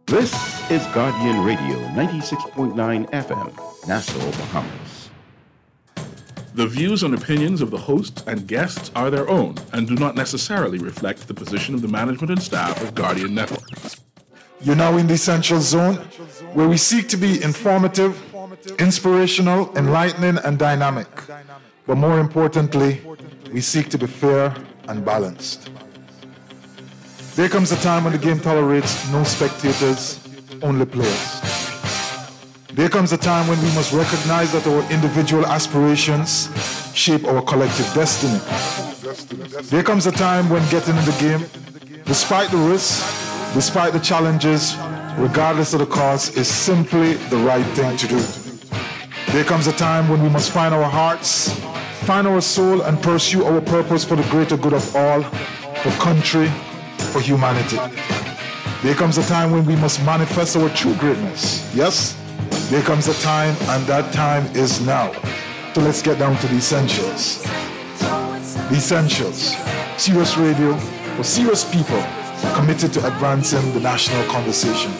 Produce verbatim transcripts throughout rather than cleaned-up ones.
This is Guardian Radio ninety-six point nine F M, Nassau, Bahamas. The views and opinions of the hosts and guests are their own and do not necessarily reflect the position of the management and staff of Guardian Network. You're now in the Essential Zone, where we seek to be informative, inspirational, enlightening, and dynamic. But more importantly, we seek to be fair and balanced. There comes a time when the game tolerates no spectators, only players. There comes a time when we must recognize that our individual aspirations shape our collective destiny. There comes a time when getting in the game, despite the risks, despite the challenges, regardless of the cost, is simply the right thing to do. There comes a time when we must find our hearts, find our soul, and pursue our purpose for the greater good of all, for country, for humanity. There comes a time when we must manifest our true greatness. Yes, there comes a time, and that time is now. So let's get down to the essentials. The essentials. Serious radio for serious people committed to advancing the national conversation.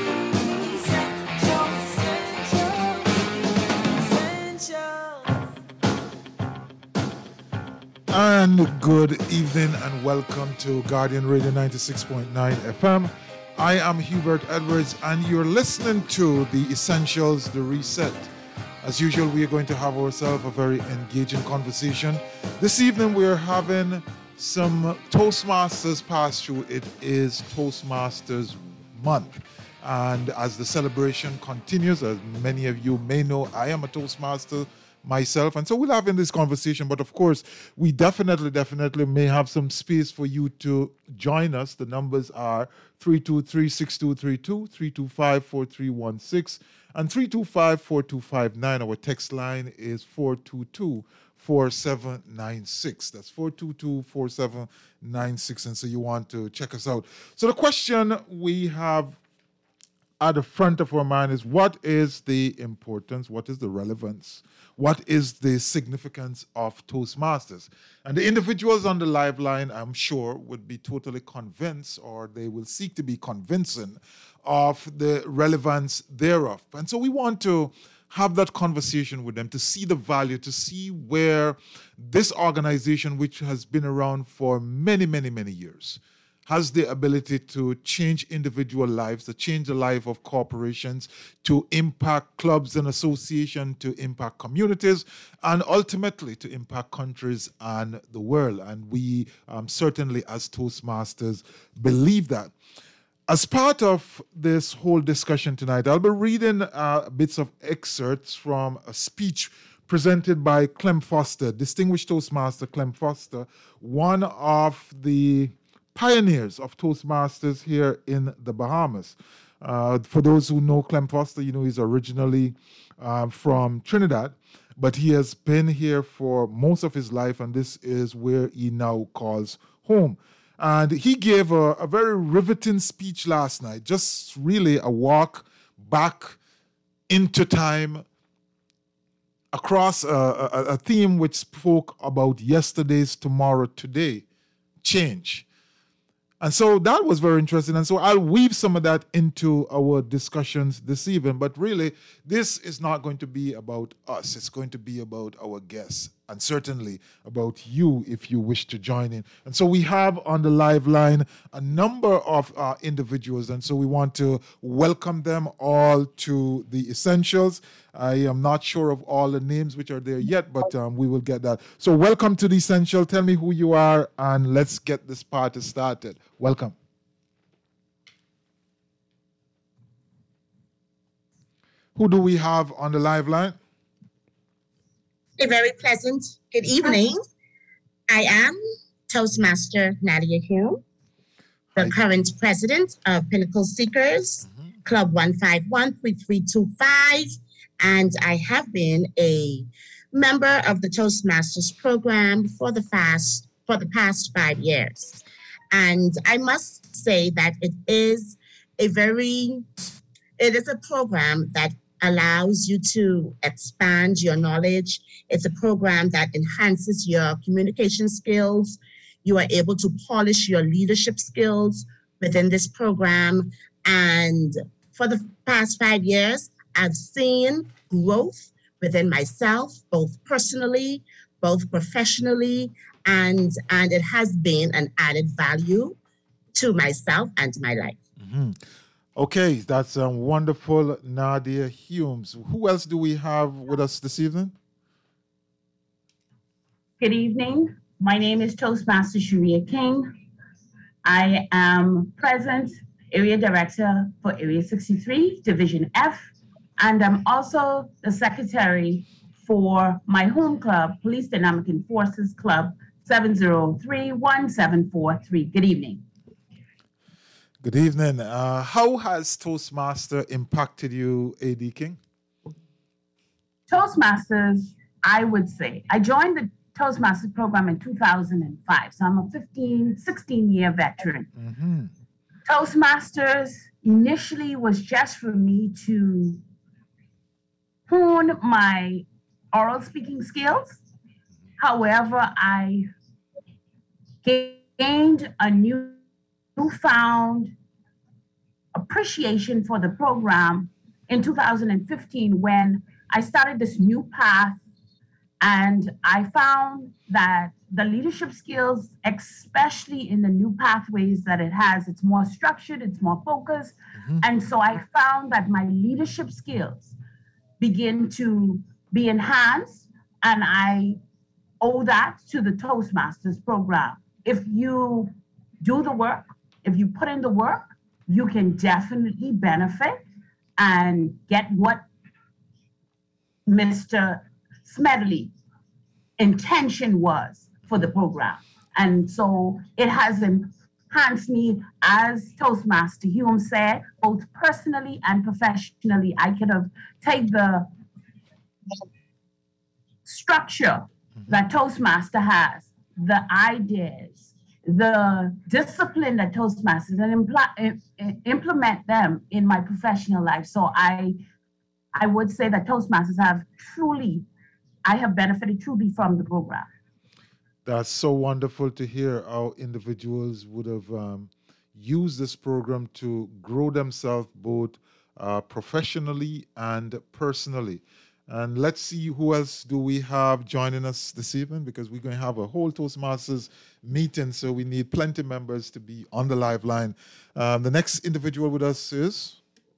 And good evening and welcome to Guardian Radio ninety-six point nine F M. I am Hubert Edwards and you're listening to The Essentials, The Reset. As usual, we are going to have ourselves a very engaging conversation. This evening we are having some Toastmasters pass through. It is Toastmasters month. And as the celebration continues, as many of you may know, I am a Toastmaster myself, and so we'll have in this conversation, but of course we definitely definitely may have some space for you to join us. The numbers are three two three, six two three two, three two five, four three one six and three two five, four two five nine. Our text line is four two two, four seven nine six. That's four two two, four seven nine six, and so you want to check us out. So the question we have at the front of our mind is, what is the importance, what is the relevance, what is the significance of Toastmasters? And the individuals on the live line, I'm sure, would be totally convinced, or they will seek to be convincing of the relevance thereof. And so we want to have that conversation with them to see the value, to see where this organization, which has been around for many, many, many years, has the ability to change individual lives, to change the life of corporations, to impact clubs and associations, to impact communities, and ultimately to impact countries and the world. And we um, certainly, as Toastmasters, believe that. As part of this whole discussion tonight, I'll be reading uh, bits of excerpts from a speech presented by Clem Foster, Distinguished Toastmaster Clem Foster, one of the pioneers of Toastmasters here in the Bahamas. Uh, for those who know Clem Foster, you know he's originally uh, from Trinidad, but he has been here for most of his life, and this is where he now calls home. And he gave a, a very riveting speech last night, just really a walk back into time across a, a, a theme which spoke about yesterday's tomorrow, today, change. And so that was very interesting. And so I'll weave some of that into our discussions this evening. But really, this is not going to be about us. It's going to be about our guests, and certainly about you if you wish to join in. And so we have on the live line a number of uh, individuals. And so we want to welcome them all to the Essentials. I am not sure of all the names which are there yet, but um, we will get that. So welcome to the Essential. Tell me who you are, and let's get this party started. Welcome. Who do we have on the live line? A very pleasant good evening. I am Toastmaster Nadia Hume, the Hi. current president of Pinnacle Seekers, mm-hmm. Club one five one, three three two five, and I have been a member of the Toastmasters program for the past for the past five years. And I must say that it is a very, it is a program that allows you to expand your knowledge. It's a program that enhances your communication skills. You are able to polish your leadership skills within this program. And for the past five years, I've seen growth within myself, both personally, both professionally, and, and it has been an added value to myself and to my life. Mm-hmm. Okay, that's um, wonderful, Nadia Humes. Who else do we have with us this evening? Good evening. My name is Toastmaster Sharia King. I am present Area Director for Area sixty-three, Division F, and I'm also the Secretary for my home club, Police Dynamic Enforcers Club, seven zero three one seven four three. Good evening. Good evening. Uh, how has Toastmaster impacted you, A D King? Toastmasters, I would say, I joined the Toastmasters program in two thousand five, so I'm a fifteen, sixteen year veteran. Mm-hmm. Toastmasters initially was just for me to hone my oral speaking skills. However, I gained a new newfound appreciation for the program in two thousand fifteen when I started this new path, and I found that the leadership skills, especially in the new pathways that it has, it's more structured, it's more focused. Mm-hmm. And so I found that my leadership skills begin to be enhanced, and I owe that to the Toastmasters program. If you do the work, if you put in the work, you can definitely benefit and get what Mister Smedley intention was for the program. And so it has enhanced me, as Toastmaster Hume said, both personally and professionally. I could have taken the structure that Toastmaster has, the ideas, the discipline that Toastmasters, and impl- implement them in my professional life. So I, I would say that Toastmasters have truly, I have benefited truly from the program. That's so wonderful to hear how individuals would have um, used this program to grow themselves both uh, professionally and personally. And let's see who else do we have joining us this evening, because we're going to have a whole Toastmasters meeting, so we need plenty of members to be on the live line. Um, the next individual with us is...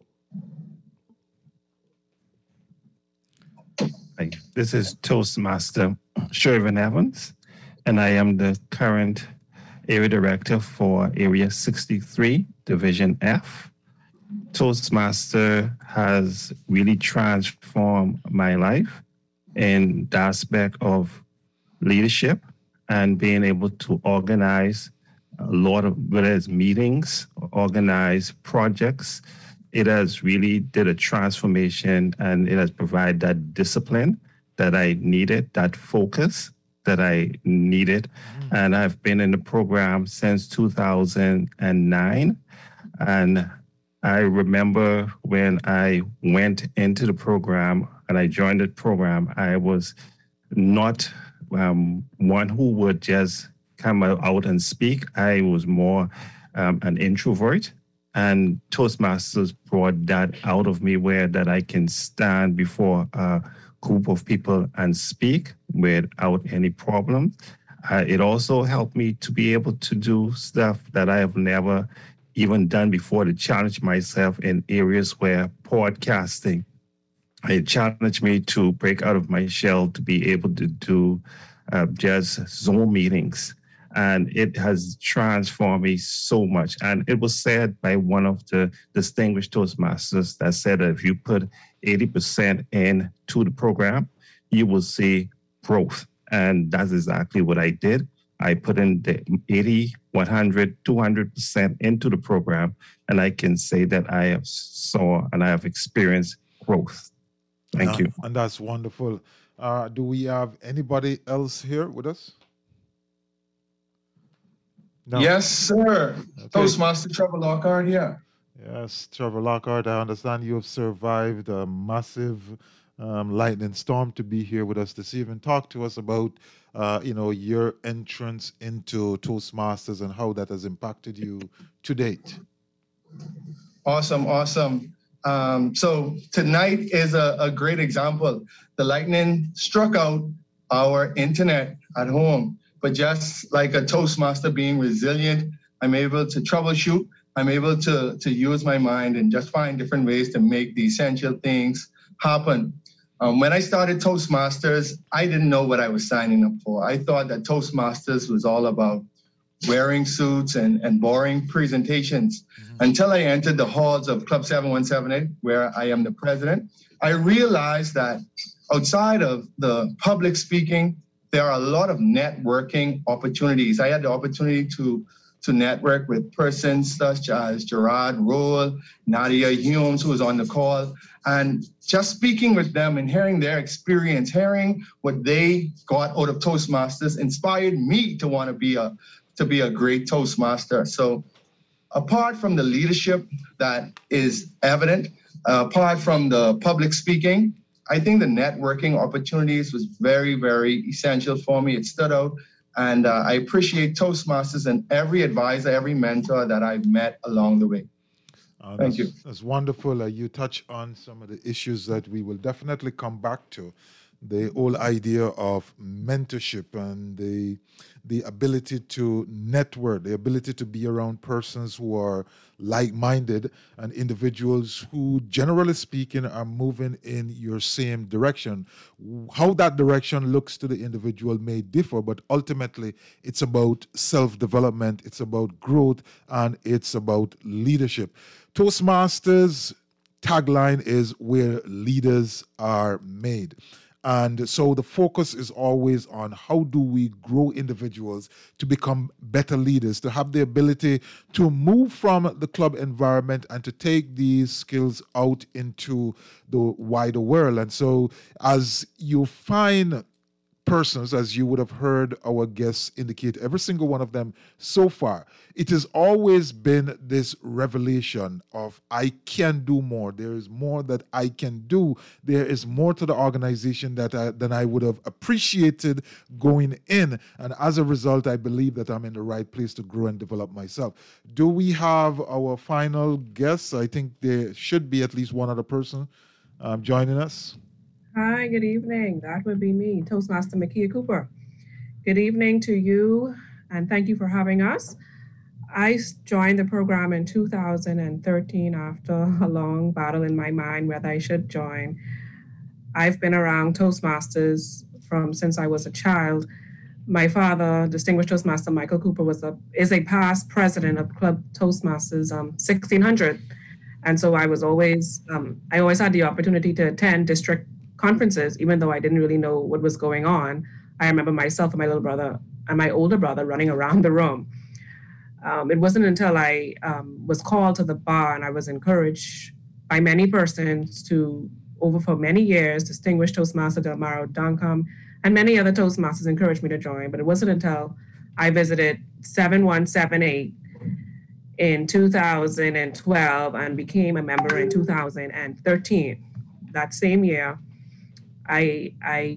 Hi, this is Toastmaster Shervin Evans, and I am the current Area Director for Area sixty-three, Division F. Toastmaster has really transformed my life in the aspect of leadership and being able to organize a lot of, whether it's meetings, organize projects. It has really did a transformation, and it has provided that discipline that I needed, that focus that I needed. Mm-hmm. And I've been in the program since two thousand nine. And I remember when I went into the program and I joined the program, I was not um, one who would just come out and speak. I was more um, an introvert, and Toastmasters brought that out of me, where that I can stand before a group of people and speak without any problem. Uh, it also helped me to be able to do stuff that I have never even done before, to challenge myself in areas where podcasting. It challenged me to break out of my shell, to be able to do uh, just Zoom meetings. And it has transformed me so much. And it was said by one of the distinguished Toastmasters that said that if you put eighty percent into the program, you will see growth. And that's exactly what I did. I put in the eighty, one hundred, two hundred percent into the program, and I can say that I have saw and I have experienced growth. Thank yeah, you. And that's wonderful. Uh, do we have anybody else here with us? No. Yes, sir. Okay. Toastmaster Trevor Lockhart here. Yes, Trevor Lockhart, I understand you have survived a massive um, lightning storm to be here with us this evening. Talk to us about, uh, you know, your entrance into Toastmasters and how that has impacted you to date. Awesome, awesome. Um, so tonight is a, a great example. The lightning struck out our internet at home, but just like a Toastmaster being resilient, I'm able to troubleshoot. I'm able to, to use my mind and just find different ways to make the essential things happen. Um, when I started Toastmasters, I didn't know what I was signing up for. I thought that Toastmasters was all about wearing suits and, and boring presentations. Mm-hmm. Until I entered the halls of Club seven one seven eight, where I am the president, I realized that outside of the public speaking, there are a lot of networking opportunities. I had the opportunity to, to network with persons such as Gerard Roll, Nadia Humes, who was on the call, and just speaking with them and hearing their experience, hearing what they got out of Toastmasters inspired me to want to be a to be a great Toastmaster. So apart from the leadership that is evident, uh, apart from the public speaking, I think the networking opportunities was very, very essential for me. It stood out. And uh, I appreciate Toastmasters and every advisor, every mentor that I've met along the way. Uh, Thank you. That's wonderful. Uh, you touch on some of the issues that we will definitely come back to. The whole idea of mentorship and the the ability to network, the ability to be around persons who are like-minded and individuals who, generally speaking, are moving in your same direction. How that direction looks to the individual may differ, but ultimately it's about self-development, it's about growth, and it's about leadership. Toastmasters' tagline is where leaders are made. And so the focus is always on how do we grow individuals to become better leaders, to have the ability to move from the club environment and to take these skills out into the wider world. And so as you find persons, as you would have heard our guests indicate, every single one of them so far, it has always been this revelation of I can do more. There is more that I can do. There is more to the organization that I, than I would have appreciated going in. And as a result, I believe that I'm in the right place to grow and develop myself. Do we have our final guests? I think there should be at least one other person um, joining us. Hi, good evening. That would be me, Toastmaster Makia Cooper. Good evening to you, and thank you for having us. I joined the program in two thousand thirteen after a long battle in my mind whether I should join. I've been around Toastmasters from since I was a child. My father, Distinguished Toastmaster Michael Cooper, was a is a past president of Club Toastmasters um, sixteen hundred, and so I was always um, I always had the opportunity to attend district conferences, even though I didn't really know what was going on. I remember myself and my little brother and my older brother running around the room. Um, it wasn't until I um, was called to the bar and I was encouraged by many persons to, over for many years, Distinguished Toastmaster Delmaro Duncombe and many other Toastmasters encouraged me to join. But it wasn't until I visited seven one seven eight in two thousand twelve and became a member in two thousand thirteen. That same year, I, I,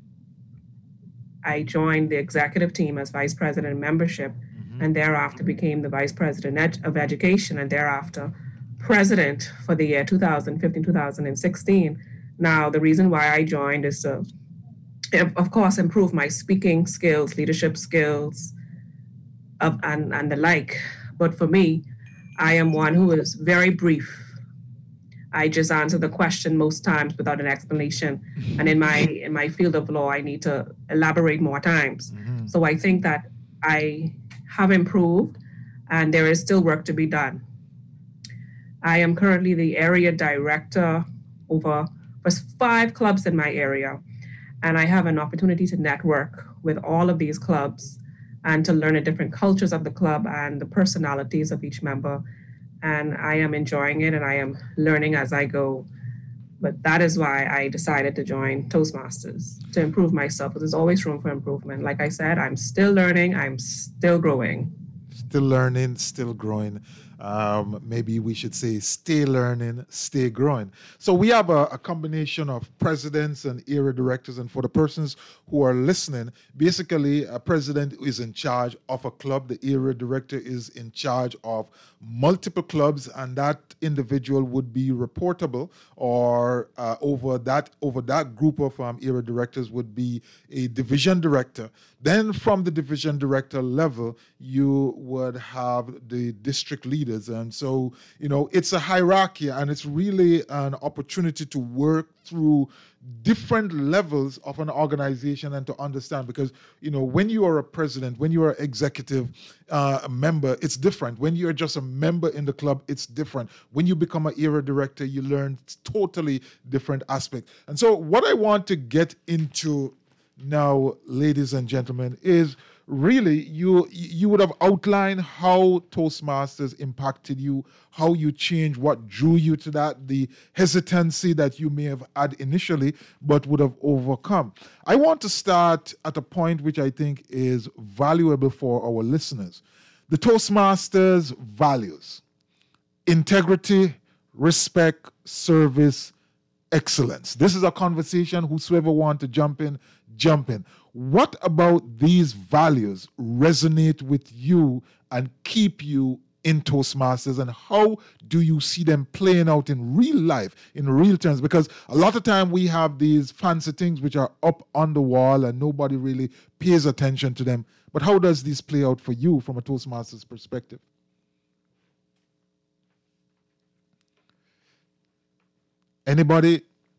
I joined the executive team as vice president of membership, mm-hmm. and thereafter became the vice president of education, and thereafter president for the year two thousand fifteen to two thousand sixteen. Now, the reason why I joined is to, of course, improve my speaking skills, leadership skills, of, and, and the like. But for me, I am one who is very brief. I just answer the question most times without an explanation. And in my in my field of law, I need to elaborate more times. Mm-hmm. So I think that I have improved and there is still work to be done. I am currently the area director over for five clubs in my area. And I have an opportunity to network with all of these clubs and to learn the different cultures of the club and the personalities of each member. And I am enjoying it and I am learning as I go. But that is why I decided to join Toastmasters, to improve myself. But there's always room for improvement. Like I said, I'm still learning, I'm still growing. Still learning, still growing. Um, maybe we should say stay learning, stay growing. So we have a, a combination of presidents and area directors. And for the persons who are listening, basically a president is in charge of a club. The area director is in charge of multiple clubs, and that individual would be reportable, or uh, over that over that group of um, area directors would be a division director. Then from the division director level, you would have the district leaders. And so, you know, it's a hierarchy, and it's really an opportunity to work through different levels of an organization and to understand, because, you know, when you are a president, when you are executive uh, member, it's different. When you're just a member in the club, it's different. When you become an area director, you learn totally different aspects. And so what I want to get into now, ladies and gentlemen, is really you you would have outlined how Toastmasters impacted you, how you changed, what drew you to that, the hesitancy that you may have had initially but would have overcome. I want to start at a point which I think is valuable for our listeners. The Toastmasters values: integrity, respect, service, excellence. This is a conversation. Whosoever want to jump in, jump in. What about these values resonate with you and keep you in Toastmasters, and how do you see them playing out in real life, in real terms? Because a lot of time we have these fancy things which are up on the wall and nobody really pays attention to them. But how does this play out for you from a Toastmasters perspective? Anybody?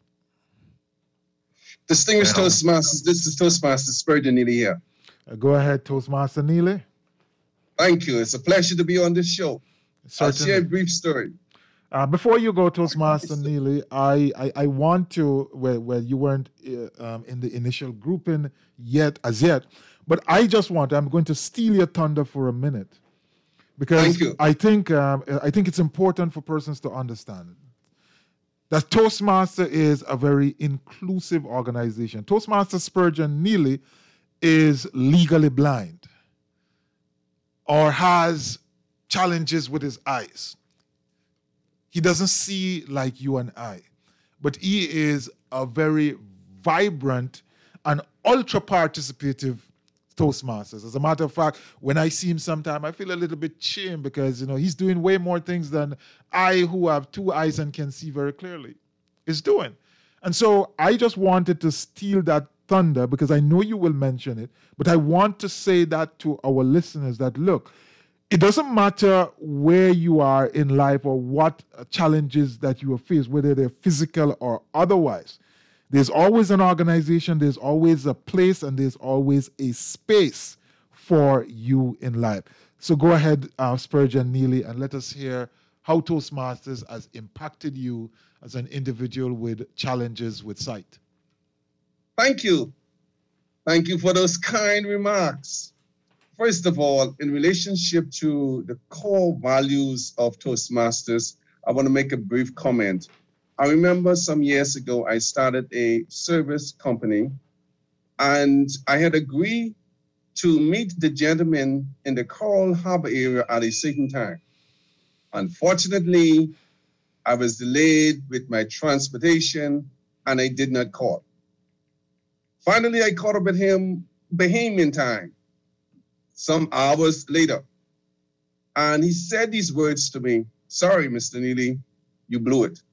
Distinguished Toastmasters, this is Toastmaster Spurgeon Neely here. Uh, go ahead, Toastmaster Neely. Thank you. It's a pleasure to be on this show. Certainly. I'll share a brief story. Uh, before you go, Toastmaster Neely, I, I, I want to, well, well you weren't uh, um, in the initial grouping yet, as yet, but I just want, I'm going to steal your thunder for a minute. Because Thank you. I think um, I think it's important for persons to understand that Toastmaster is a very inclusive organization. Toastmaster Spurgeon Neely is legally blind or has challenges with his eyes. He doesn't see like you and I, but he is a very vibrant and ultra participative Toastmasters. As a matter of fact, when I see him sometime, I feel a little bit ashamed because, you know, he's doing way more things than I, who have two eyes and can see very clearly, is doing. And so I just wanted to steal that thunder because I know you will mention it, but I want to say that to our listeners that, look, it doesn't matter where you are in life or what challenges that you have faced, whether they're physical or otherwise. There's always an organization, there's always a place, and there's always a space for you in life. So go ahead, uh, Spurgeon Neely, and let us hear how Toastmasters has impacted you as an individual with challenges with sight. Thank you. Thank you for those kind remarks. First of all, in relationship to the core values of Toastmasters, I want to make a brief comment. I remember some years ago, I started a service company, and I had agreed to meet the gentleman in the Coral Harbor area at a certain time. Unfortunately, I was delayed with my transportation, and I did not call. Finally, I caught up with him Bahamian time, some hours later, and he said these words to me: "Sorry, Mister Neely, you blew it."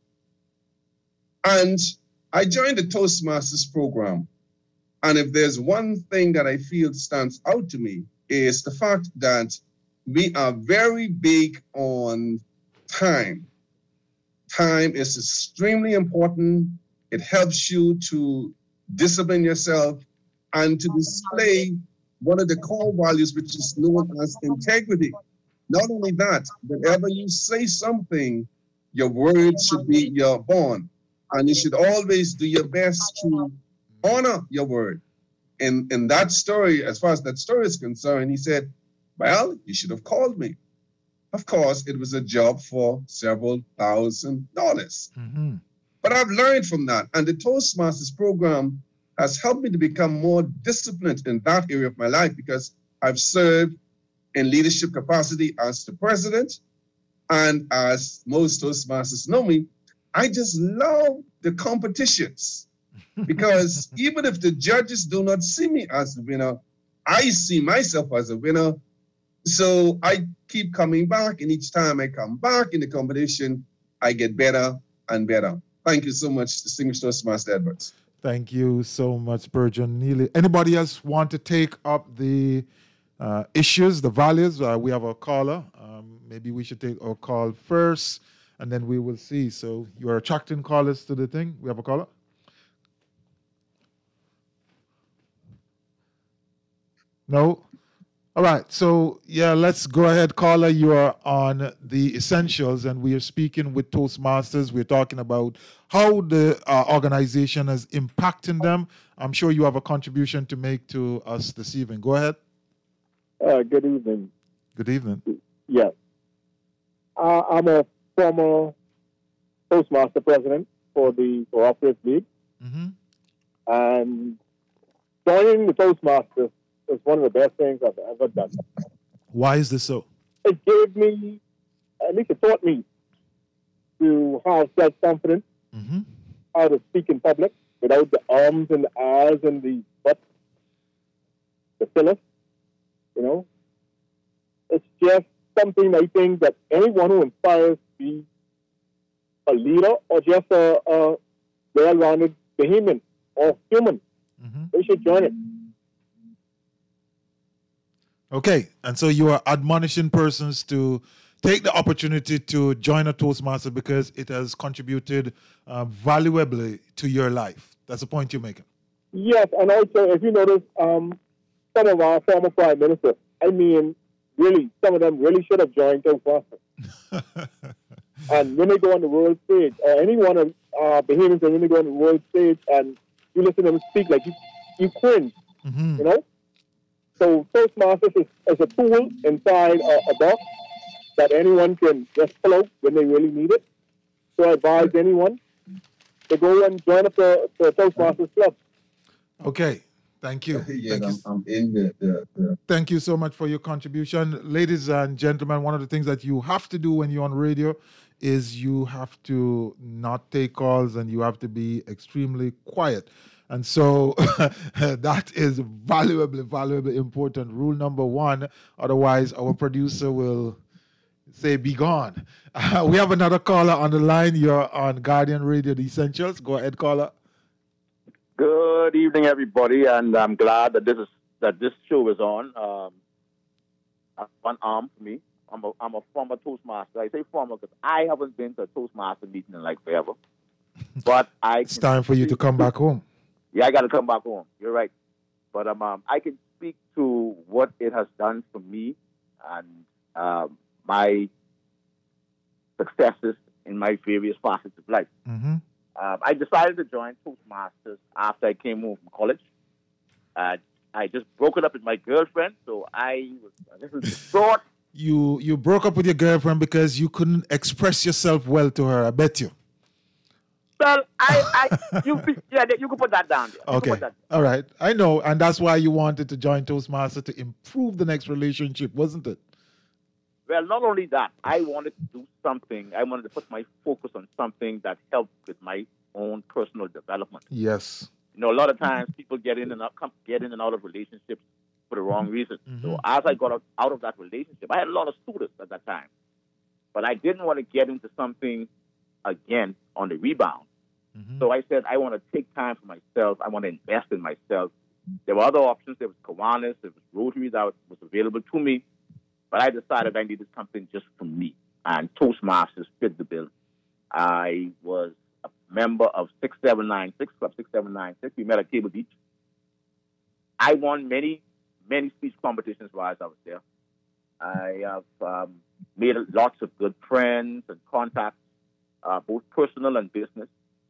And I joined the Toastmasters program. And if there's one thing that I feel stands out to me, is the fact that we are very big on time. Time is extremely important. It helps you to discipline yourself and to display one of the core values, which is known as integrity. Not only that, whenever you say something, your word should be your bond. And you should always do your best to honor your word. In, in that story, as far as that story is concerned, he said, well, you should have called me. Of course, it was a job for several thousand dollars. Mm-hmm. But I've learned from that. And the Toastmasters program has helped me to become more disciplined in that area of my life because I've served in leadership capacity as the president And as most Toastmasters know me, I just love the competitions because even if the judges do not see me as the winner, I see myself as a winner. So I keep coming back, and each time I come back in the competition, I get better and better. Thank you so much, distinguished Toastmaster Edwards. Thank you so much, Burgeon Neely. Anybody else want to take up the uh, issues, the values? Uh, we have a caller. Um, maybe we should take our call first, and then we will see. So you are attracting callers to the thing. We have a caller. No? All right. So, yeah, let's go ahead, caller. You are on the Essentials, and we are speaking with Toastmasters. We're talking about how the uh, organization is impacting them. I'm sure you have a contribution to make to us this evening. Go ahead. Uh, good evening. Good evening. Yeah. Uh, I'm a former Toastmaster president for the Cooperative League. Mm-hmm. And joining the Toastmasters is one of the best things I've ever done. Why is this so? It gave me, at least it taught me to have self-confidence, mm-hmm. how to speak in public without the arms and the eyes and the butt, the fillers, you know. It's just something I think that anyone who inspires to be a leader or just a, a well-rounded Bahamian or human, mm-hmm. they should join it. Okay, and so you are admonishing persons to take the opportunity to join a Toastmaster because it has contributed uh, valuably to your life. That's the point you're making. Yes, and also, if you notice, um, some of our former prime ministers, I mean, really, some of them really should have joined Toastmasters. And when they go on the world stage, or any one of uh, Bahamians, when they go on the world stage and you listen to them speak, like you, you cringe, mm-hmm. you know? So Toastmasters is, is a tool inside a, a box that anyone can just pull out when they really need it. So I advise anyone to go and join up the, the Toastmasters Club. Okay, thank you. Yes, thank, I'm, you. I'm in the, the, the... thank you so much for your contribution. Ladies and gentlemen, one of the things that you have to do when you're on radio is you have to not take calls and you have to be extremely quiet. And so that is valuably, valuably important. Rule number one. Otherwise, our producer will say, be gone. Uh, we have another caller on the line. You're on Guardian Radio, The Essentials. Go ahead, caller. Good evening, everybody. And I'm glad that this is that this show is on. Um, one arm for me. I'm a, I'm a former Toastmaster. I say former because I haven't been to a Toastmaster meeting in like forever. But I It's time for you to come back home. Yeah, I got to come back home. You're right. But um, um, I can speak to what it has done for me and um, my successes in my various facets of life. Mm-hmm. Um, I decided to join Toastmasters after I came home from college. Uh, I just broke it up with my girlfriend, so I was a little distraught. You you broke up with your girlfriend because you couldn't express yourself well to her. I bet you. Well, I, I, you, yeah, you can put that down there. Okay. That All right. I know. And that's why you wanted to join Toastmaster to improve the next relationship, wasn't it? Well, not only that, I wanted to do something. I wanted to put my focus on something that helped with my own personal development. Yes. You know, a lot of times people get in and out, come, get in and out of relationships for the wrong reason. Mm-hmm. So as I got out, out of that relationship, I had a lot of students at that time. But I didn't want to get into something again on the rebound. Mm-hmm. So I said, I want to take time for myself. I want to invest in myself. There were other options. There was Kiwanis. There was Rotary that was available to me. But I decided I needed something just for me. And Toastmasters fit the bill. I was a member of six seven nine six, Club six seven nine six. We met at Cable Beach. I won many, many speech competitions while I was there. I have um, made lots of good friends and contacts, uh, both personal and business.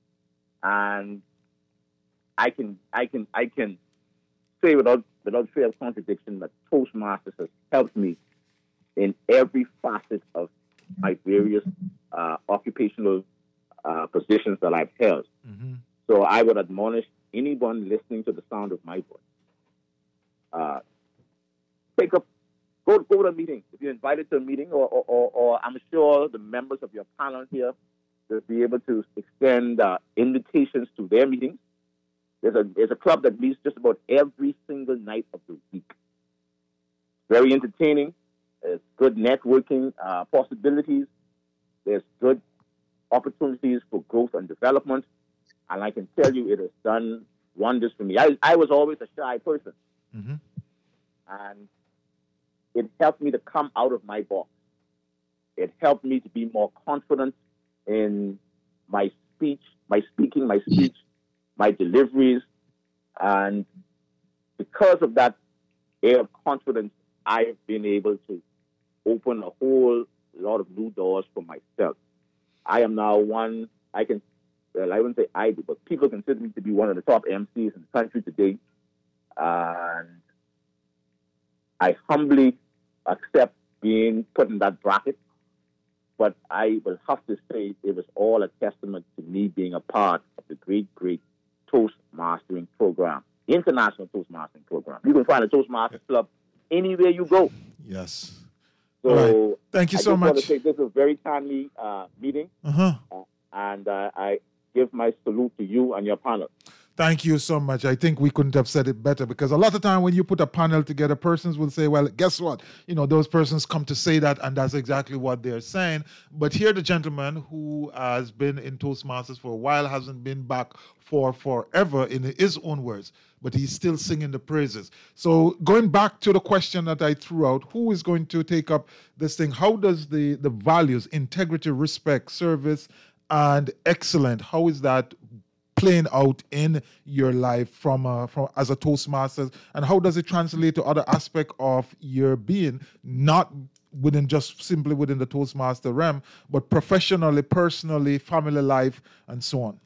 And I can, I can, I can say without without fear of contradiction that Toastmasters has helped me in every facet of my various uh, occupational uh, positions that I've held. Mm-hmm. So I would admonish anyone listening to the sound of my voice, uh, take up go go to a meeting. If you're invited to a meeting, or, or, or, or I'm sure the members of your panel here will be able to extend uh, invitations to their meetings. There's a there's a club that meets just about every single night of the week. Very entertaining. There's good networking uh, possibilities. There's good opportunities for growth and development. And I can tell you it has done wonders for me. I, I was always a shy person. Mm-hmm. And it helped me to come out of my box. It helped me to be more confident in my speech, my speaking, my speech, my deliveries. And because of that air of confidence, I've been able to open a whole lot of new doors for myself. I am now one, I can, well, I wouldn't say I do, but people consider me to be one of the top M Cs in the country today. And I humbly accept being put in that bracket. But I will have to say it was all a testament to me being a part of the great, great Toastmastering program, the International Toastmastering program. You can find a Toastmasters Club anywhere you go. Yes. So right. Thank you I so just much. want to say this is a very timely uh, meeting. Uh-huh. Uh, and uh, I give my salute to you and your panel. Thank you so much. I think we couldn't have said it better, because a lot of time when you put a panel together, persons will say, well, guess what? You know, those persons come to say that, and that's exactly what they're saying. But here the gentleman who has been in Toastmasters for a while, hasn't been back for forever in his own words, but he's still singing the praises. So going back to the question that I threw out, who is going to take up this thing? How does the, the values, integrity, respect, service, and excellent, how is that playing out in your life from uh, from as a Toastmaster, and how does it translate to other aspects of your being, not within just simply within the Toastmaster realm, but professionally, personally, family life, and so on?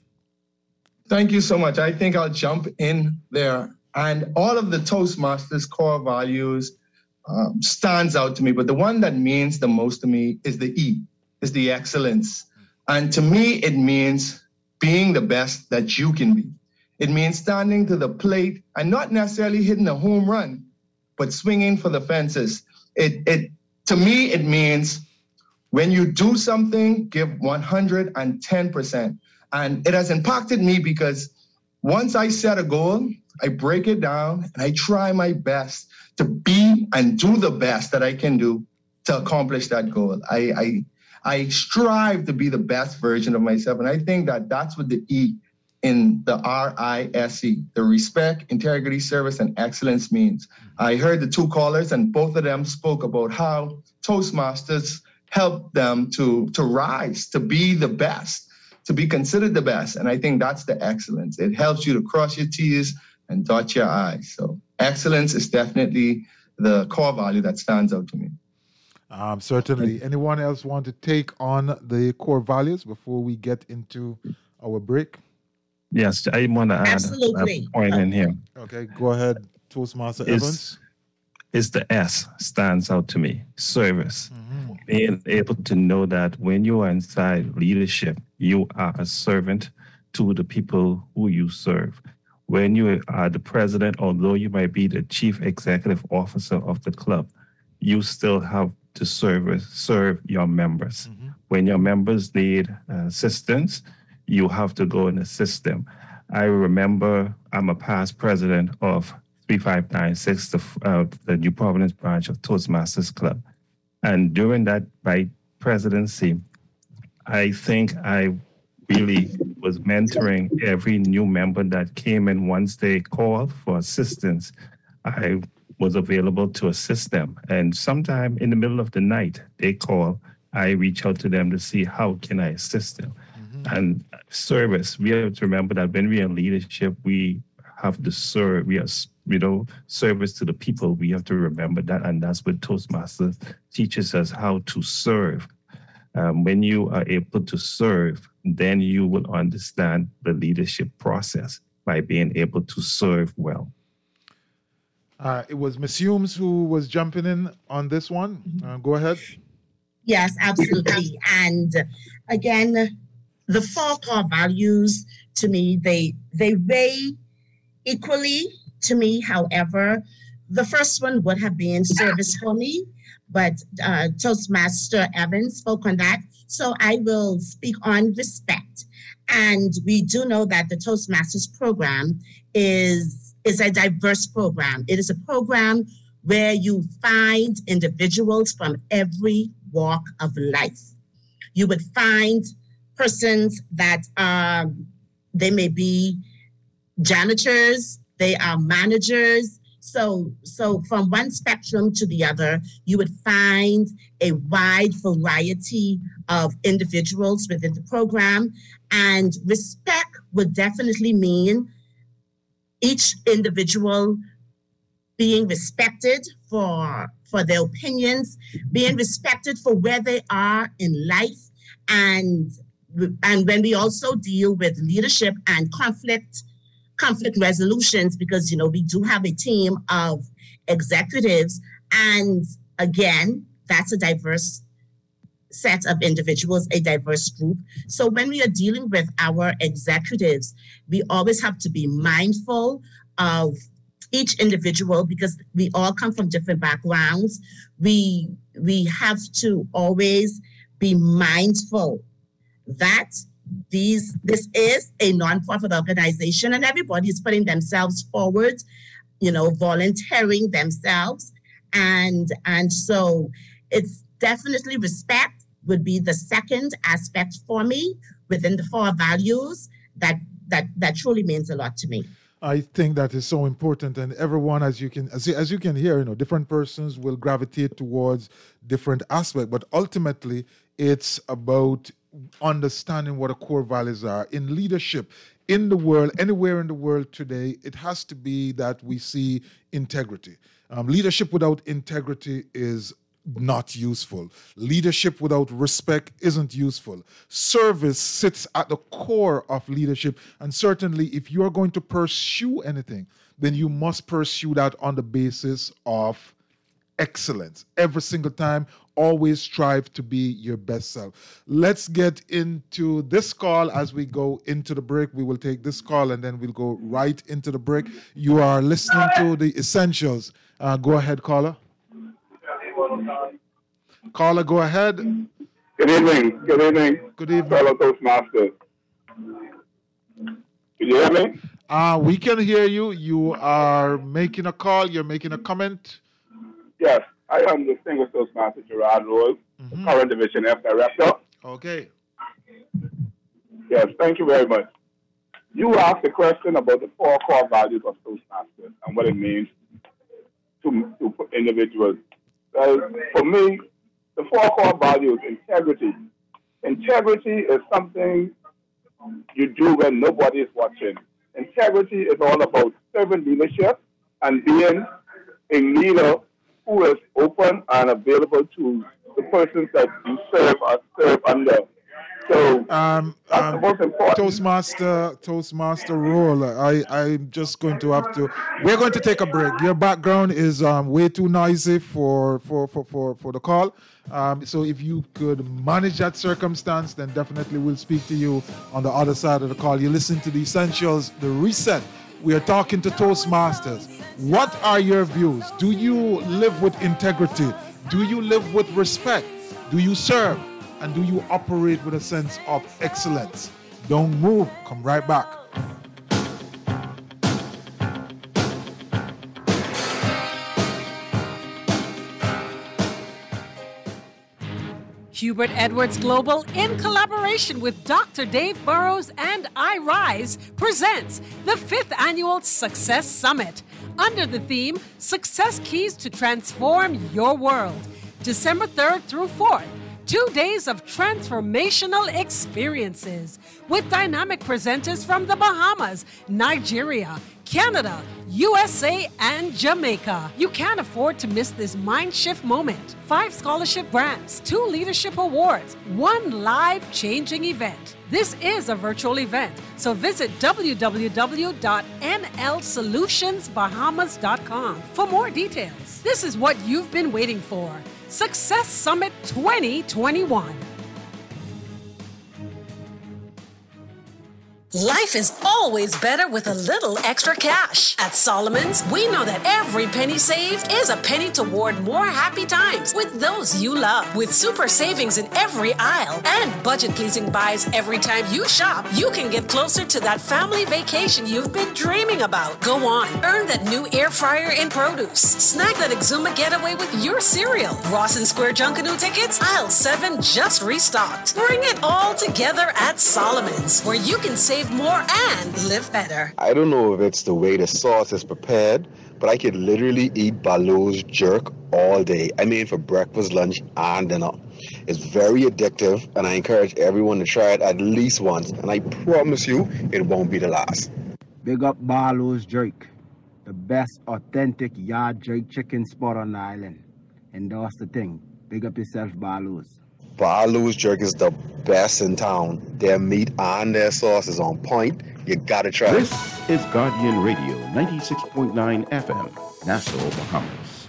Thank you so much. I think I'll jump in there. And all of the Toastmasters core values um, stands out to me, but the one that means the most to me is the E, is the excellence. And to me, it means being the best that you can be. It means standing to the plate and not necessarily hitting a home run, but swinging for the fences. It, it, to me, it means when you do something, give one hundred ten percent. And it has impacted me because once I set a goal, I break it down and I try my best to be and do the best that I can do to accomplish that goal. I, I I strive to be the best version of myself. And I think that that's what the E in the R I S E, the respect, integrity, service, and excellence means. I heard the two callers and both of them spoke about how Toastmasters help them to, to rise, to be the best, to be considered the best. And I think that's the excellence. It helps you to cross your T's and dot your I's. So excellence is definitely the core value that stands out to me. Um, certainly. Anyone else want to take on the core values before we get into our break? Yes, I want to add Absolutely. a point in here. Okay, go ahead, Toastmaster It's- Evans. It's the S stands out to me, service. Mm-hmm. Being able to know that when you are inside leadership, you are a servant to the people who you serve. When you are the president, although you might be the chief executive officer of the club, you still have to serve, serve your members. Mm-hmm. When your members need uh, assistance, you have to go and assist them. I remember I'm a past president of three five nine six, the, uh, the New Providence branch of Toastmasters Club. And during that my presidency, I think I really was mentoring every new member that came in. Once they called for assistance, I was available to assist them. And sometime in the middle of the night, they call, I reach out to them to see how can I assist them. Mm-hmm. And service, we have to remember that when we are in leadership, we have to serve, we are, you know, service to the people. We have to remember that. And that's what Toastmasters teaches us, how to serve. Um, when you are able to serve, then you will understand the leadership process by being able to serve well. Uh, it was Miss Humes who was jumping in on this one. Uh, go ahead. Yes, absolutely. And again, the four core values, to me, they they weigh equally to me. However, the first one would have been service for me, but uh, Toastmaster Evans spoke on that. So I will speak on respect. And we do know that the Toastmasters program is, is a diverse program. It is a program where you find individuals from every walk of life. You would find persons that um, they may be janitors, they are managers. So, so from one spectrum to the other, you would find a wide variety of individuals within the program. And respect would definitely mean each individual being respected for, for their opinions, being respected for where they are in life. And, and when we also deal with leadership and conflict conflict resolutions, because, you know, we do have a team of executives. And again, that's a diverse set of individuals, a diverse group. So when we are dealing with our executives, we always have to be mindful of each individual because we all come from different backgrounds. We, we have to always be mindful that These, this is a nonprofit organization and everybody is putting themselves forward, you know, volunteering themselves. And, and so it's definitely respect would be the second aspect for me within the four values that, that, that truly means a lot to me. I think that is so important, and everyone, as you can as you, as you can hear, you know, different persons will gravitate towards different aspects, but ultimately it's about understanding what the core values are in leadership in the world, anywhere in the world today. It has to be that we see integrity. Um, leadership without integrity is not useful. Leadership without respect isn't useful. Service sits at the core of leadership. And certainly if you're going to pursue anything, then you must pursue that on the basis of excellence. Every single time, always strive to be your best self. Let's get into this call as we go into the break. We will take this call and then we'll go right into the break. You are listening to The Essentials. Uh, go ahead, caller. Caller, go ahead. Good evening. Good evening. Good evening. Fellow Toastmaster. Can you hear me? Uh, we can hear you. You are making a call. You're making a comment. Yes, I am distinguished Toastmaster Gerard Rose, mm-hmm. the current Division F Director. Okay. Yes, thank you very much. You asked a question about the four core values of Toastmasters and what it means to, to individuals. Well, for me, the four core values, integrity. Integrity is something you do when nobody is watching. Integrity is all about servant leadership and being a leader who is open and available to the persons that you serve or serve under. So um, that's um, the most important. Toastmaster, Toastmaster role. I, I'm just going to have to. We're going to take a break. Your background is um, way too noisy for for for for, for the call. Um, so if you could manage that circumstance, then definitely we'll speak to you on the other side of the call. You listen to The Essentials, The Reset. We are talking to Toastmasters. What are your views? Do you live with integrity? Do you live with respect? Do you serve? And do you operate with a sense of excellence? Don't move. Come right back. Hubert Edwards Global, in collaboration with Doctor Dave Burrows and iRise, presents the fifth Annual Success Summit under the theme Success Keys to Transform Your World, December third through fourth. Two days of transformational experiences with dynamic presenters from the Bahamas, Nigeria, Canada, U S A, and Jamaica. You can't afford to miss this mind shift moment. Five scholarship grants, two leadership awards, one life-changing event. This is a virtual event, so visit w w w dot n l solutions bahamas dot com for more details. This is what you've been waiting for. Success Summit twenty twenty-one. Life is always better with a little extra cash. At Solomon's, we know that every penny saved is a penny toward more happy times with those you love. With super savings in every aisle and budget-pleasing buys every time you shop, you can get closer to that family vacation you've been dreaming about. Go on, earn that new air fryer in produce. Snack that Exuma getaway with your cereal. Rawson Square Junkanoo tickets, aisle seven just restocked. Bring it all together at Solomon's, where you can save more and live better. I don't know if it's the way the sauce is prepared, but I could literally eat Ballo's jerk all day. I mean, for breakfast, lunch, and dinner. It's very addictive, and I encourage everyone to try it at least once, and I promise you, it won't be the last. Big up Barlow's Jerk, the best authentic yard jerk chicken spot on the island. And that's the thing. Big up yourself, Barlow's. Barlow's Jerk is the best in town. Their meat and their sauce is on point. You gotta try This it. is Guardian Radio, ninety-six point nine F M, Nassau, Bahamas.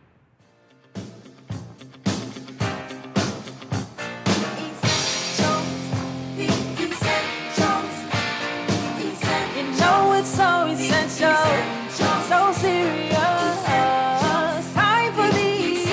You know it's so essential, so serious. Time for these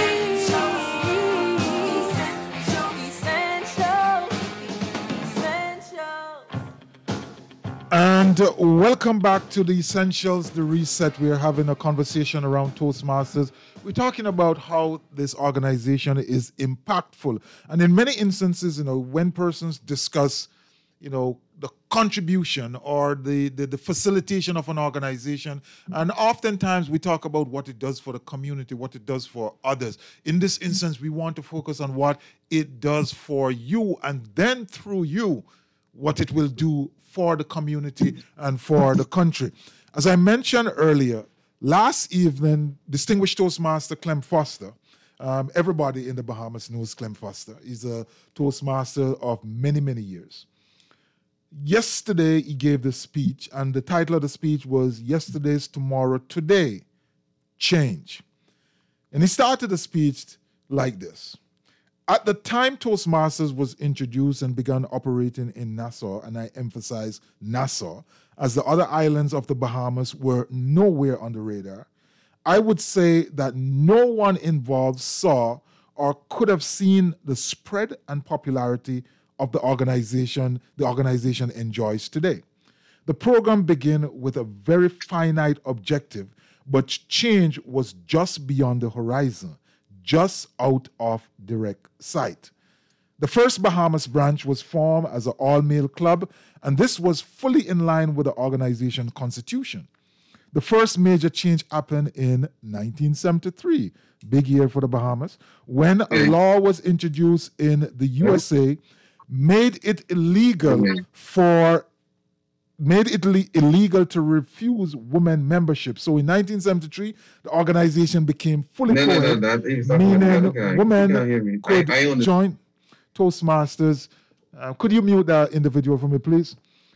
And uh, welcome back to the Essentials, the Reset. We are having a conversation around Toastmasters. We're talking about how this organization is impactful. And in many instances, you know, when persons discuss, you know, the contribution or the, the, the facilitation of an organization, and oftentimes we talk about what it does for the community, what it does for others. In this instance, we want to focus on what it does for you, and then through you, what it will do for the community and for the country. As I mentioned earlier, last evening, distinguished Toastmaster Clem Foster, um, everybody in the Bahamas knows Clem Foster. He's a Toastmaster of many, many years. Yesterday, he gave the speech, and the title of the speech was Yesterday's Tomorrow, Today, Change. And he started the speech like this. At the time Toastmasters was introduced and began operating in Nassau, and I emphasize Nassau, as the other islands of the Bahamas were nowhere on the radar, I would say that no one involved saw or could have seen the spread and popularity of the organization the organization enjoys today. The program began with a very finite objective, but change was just beyond the horizon, just out of direct sight. The first Bahamas branch was formed as an all-male club, and this was fully in line with the organization constitution. The first major change happened in nineteen seventy-three, big year for the Bahamas, when a law was introduced in the U S A, made it illegal for made it le- illegal to refuse women membership. So in nineteen seventy-three, the organization became fully No, no, no, co-ed, that is not one. meaning Okay, women you can't hear me. could I- I understand. join Toastmasters. Uh, could you mute that individual for me, please?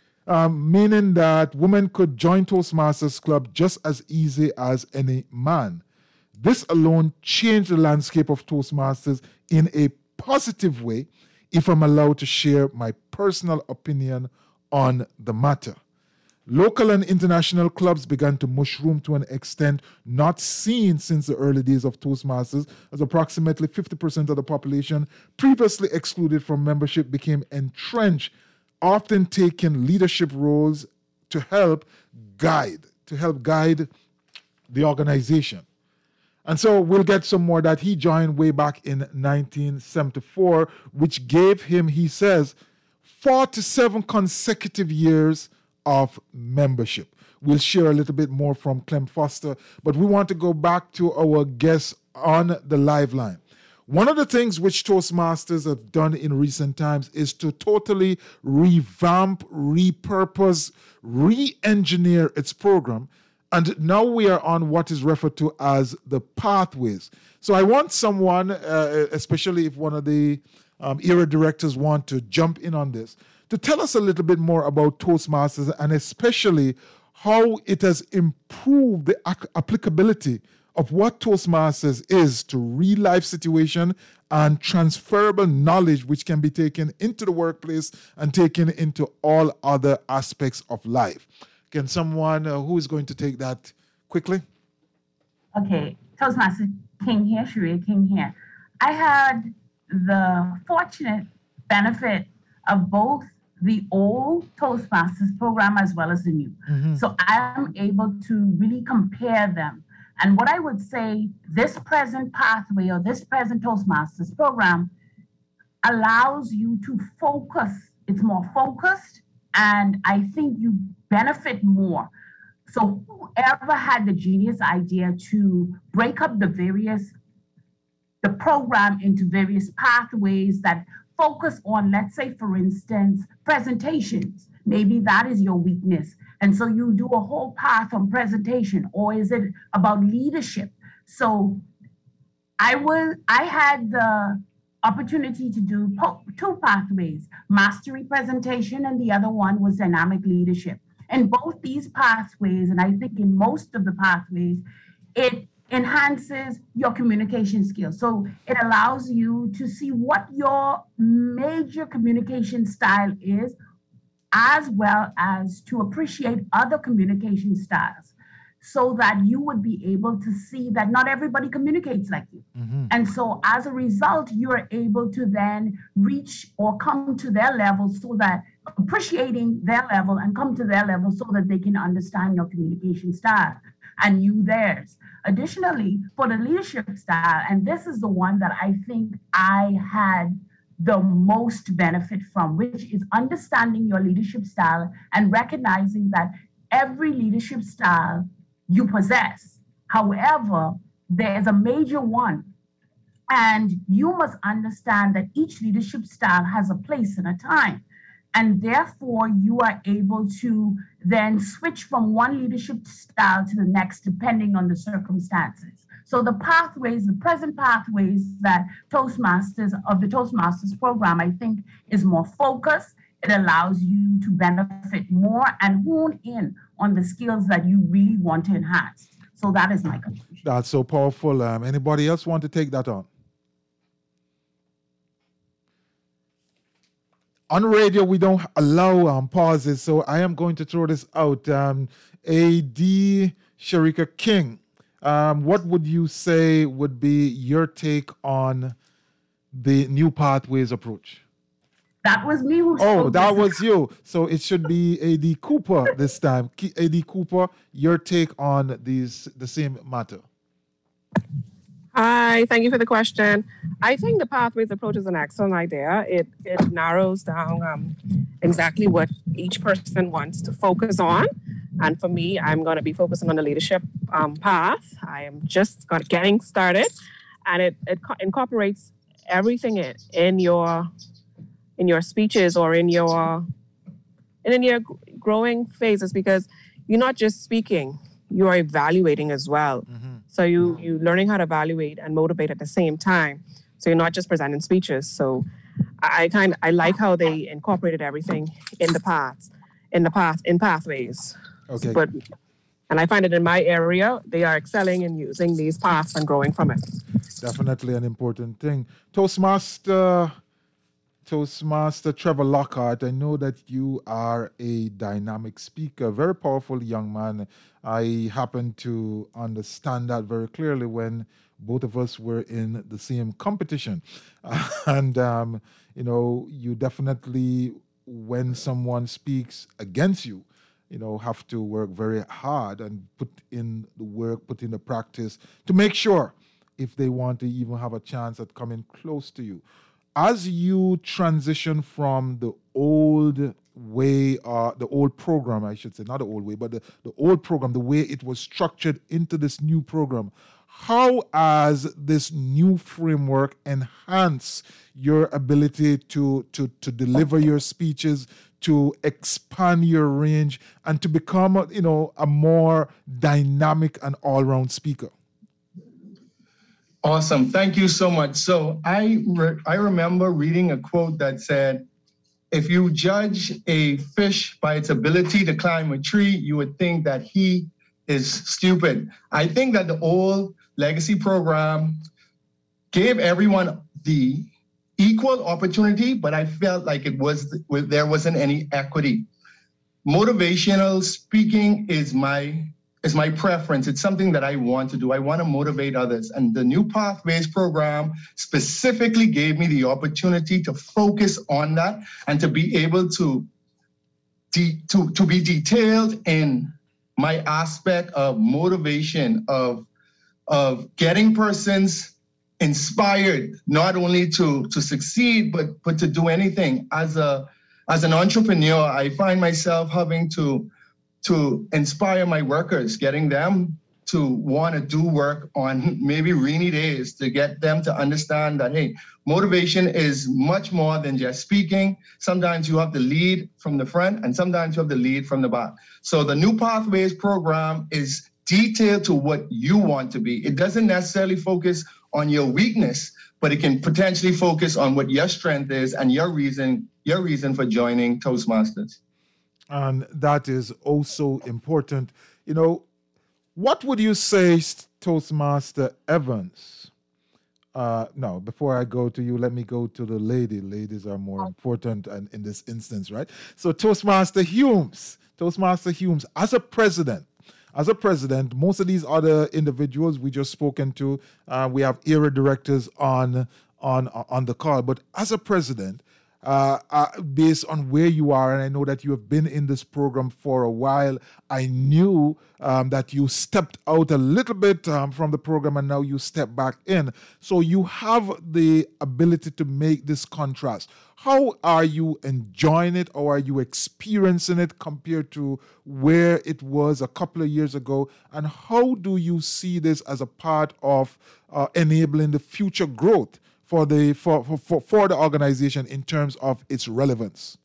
Um, meaning that women could join Toastmasters Club just as easy as any man. This alone changed the landscape of Toastmasters in a positive way, if I'm allowed to share my personal opinion on the matter. Local and international clubs began to mushroom to an extent not seen since the early days of Toastmasters, as approximately fifty percent of the population previously excluded from membership became entrenched, often taking leadership roles to help guide, to help guide the organization. And so we'll get some more that he joined way back in nineteen seventy-four, which gave him, he says, forty-seven consecutive years of membership. We'll share a little bit more from Clem Foster, but we want to go back to our guests on the live line. One of the things which Toastmasters have done in recent times is to totally revamp, repurpose, re-engineer its program. And now we are on what is referred to as the pathways. So I want someone, uh, especially if one of the um, era directors want to jump in on this, to tell us a little bit more about Toastmasters and especially how it has improved the ac- applicability of what Toastmasters is to real life situation and transferable knowledge which can be taken into the workplace and taken into all other aspects of life. Can someone uh, who is going to take that quickly? Okay, Toastmaster King here, Sharia King here. I had the fortunate benefit of both the old Toastmasters program as well as the new. Mhm. So I am able to really compare them. And what I would say, this present pathway or this present Toastmasters program allows you to focus. It's more focused, and I think you benefit more. So whoever had the genius idea to break up the various, the program into various pathways that focus on, let's say, for instance, presentations. Maybe that is your weakness. And so you do a whole path on presentation, or is it about leadership? So I was, I had the opportunity to do po- two pathways, mastery presentation, and the other one was dynamic leadership. In both these pathways, and I think in most of the pathways, it enhances your communication skills. So it allows you to see what your major communication style is, as well as to appreciate other communication styles, so that you would be able to see that not everybody communicates like you. Mm-hmm. And so as a result, you are able to then reach or come to their level, so that appreciating their level and come to their level so that they can understand your communication style and you theirs. Additionally, for the leadership style, and this is the one that I think I had the most benefit from, which is understanding your leadership style and recognizing that every leadership style you possess. However, there's a major one, and you must understand that each leadership style has a place and a time. And therefore, you are able to then switch from one leadership style to the next, depending on the circumstances. So the pathways, the present pathways that Toastmasters of the Toastmasters program, I think, is more focused. It allows you to benefit more and hone in on the skills that you really want to enhance. So that is my conclusion. That's so powerful. Um, anybody else want to take that on? On radio, we don't allow um, pauses, so I am going to throw this out. Um, A D Sharika King, um, what would you say would be your take on the new pathways approach? That was me who Oh, spoke that this. was you. So it should be A D Cooper this time. Ki- A D Cooper, your take on these the same matter. Hi, thank you for the question. I think the pathways approach is an excellent idea. It it narrows down um, exactly what each person wants to focus on. And for me, I'm going to be focusing on the leadership um, path. I am just got, getting started, and it, it co- incorporates everything in, in your in your speeches or in your and in your g- growing phases, because you're not just speaking, you are evaluating as well. So you you learning how to evaluate and motivate at the same time. So you're not just presenting speeches. So I, I kind of I like how they incorporated everything in the paths, in the path in pathways. Okay. But and I find it in my area, they are excelling in using these paths and growing from it. Definitely an important thing. Toastmaster, Toastmaster Trevor Lockhart, I know that you are a dynamic speaker, very powerful young man. I happen to understand that very clearly when both of us were in the same competition. And, um, you know, you definitely, when someone speaks against you, you know, have to work very hard and put in the work, put in the practice to make sure if they want to even have a chance at coming close to you. As you transition from the old way, uh, the old program, I should say, not the old way, but the, the old program, the way it was structured into this new program, how has this new framework enhanced your ability to, to, to deliver your speeches, to expand your range, and to become, you know, a more dynamic and all-round speaker? Awesome. Thank you so much. So I re- I remember reading a quote that said, if you judge a fish by its ability to climb a tree, you would think that he is stupid. I think that the old legacy program gave everyone the equal opportunity, but I felt like it was there wasn't any equity. Motivational speaking is my is my preference. It's something that I want to do. I want to motivate others. And the New Pathways program specifically gave me the opportunity to focus on that and to be able to, de- to, to be detailed in my aspect of motivation, of, of getting persons inspired, not only to, to succeed, but, but to do anything. As a as an entrepreneur, I find myself having to to inspire my workers, getting them to want to do work on maybe rainy days, to get them to understand that, hey, motivation is much more than just speaking. Sometimes you have to lead from the front and sometimes you have to lead from the back. So the New Pathways program is detailed to what you want to be. It doesn't necessarily focus on your weakness, but it can potentially focus on what your strength is and your reason, your reason for joining Toastmasters. And that is also important. You know, what would you say, Toastmaster Evans? Uh, no, before I go to you, let me go to the lady. Ladies are more important and in this instance, right? So Toastmaster Humes, Toastmaster Humes, as a president, as a president, most of these other individuals we just spoken to, uh, we have area directors on, on, on the call, but as a president, Uh, uh, based on where you are, and I know that you have been in this program for a while, I knew um, that you stepped out a little bit um, from the program and now you step back in. So you have the ability to make this contrast. How are you enjoying it, or are you experiencing it compared to where it was a couple of years ago? And how do you see this as a part of uh, enabling the future growth for the for, for for the organization in terms of its relevance?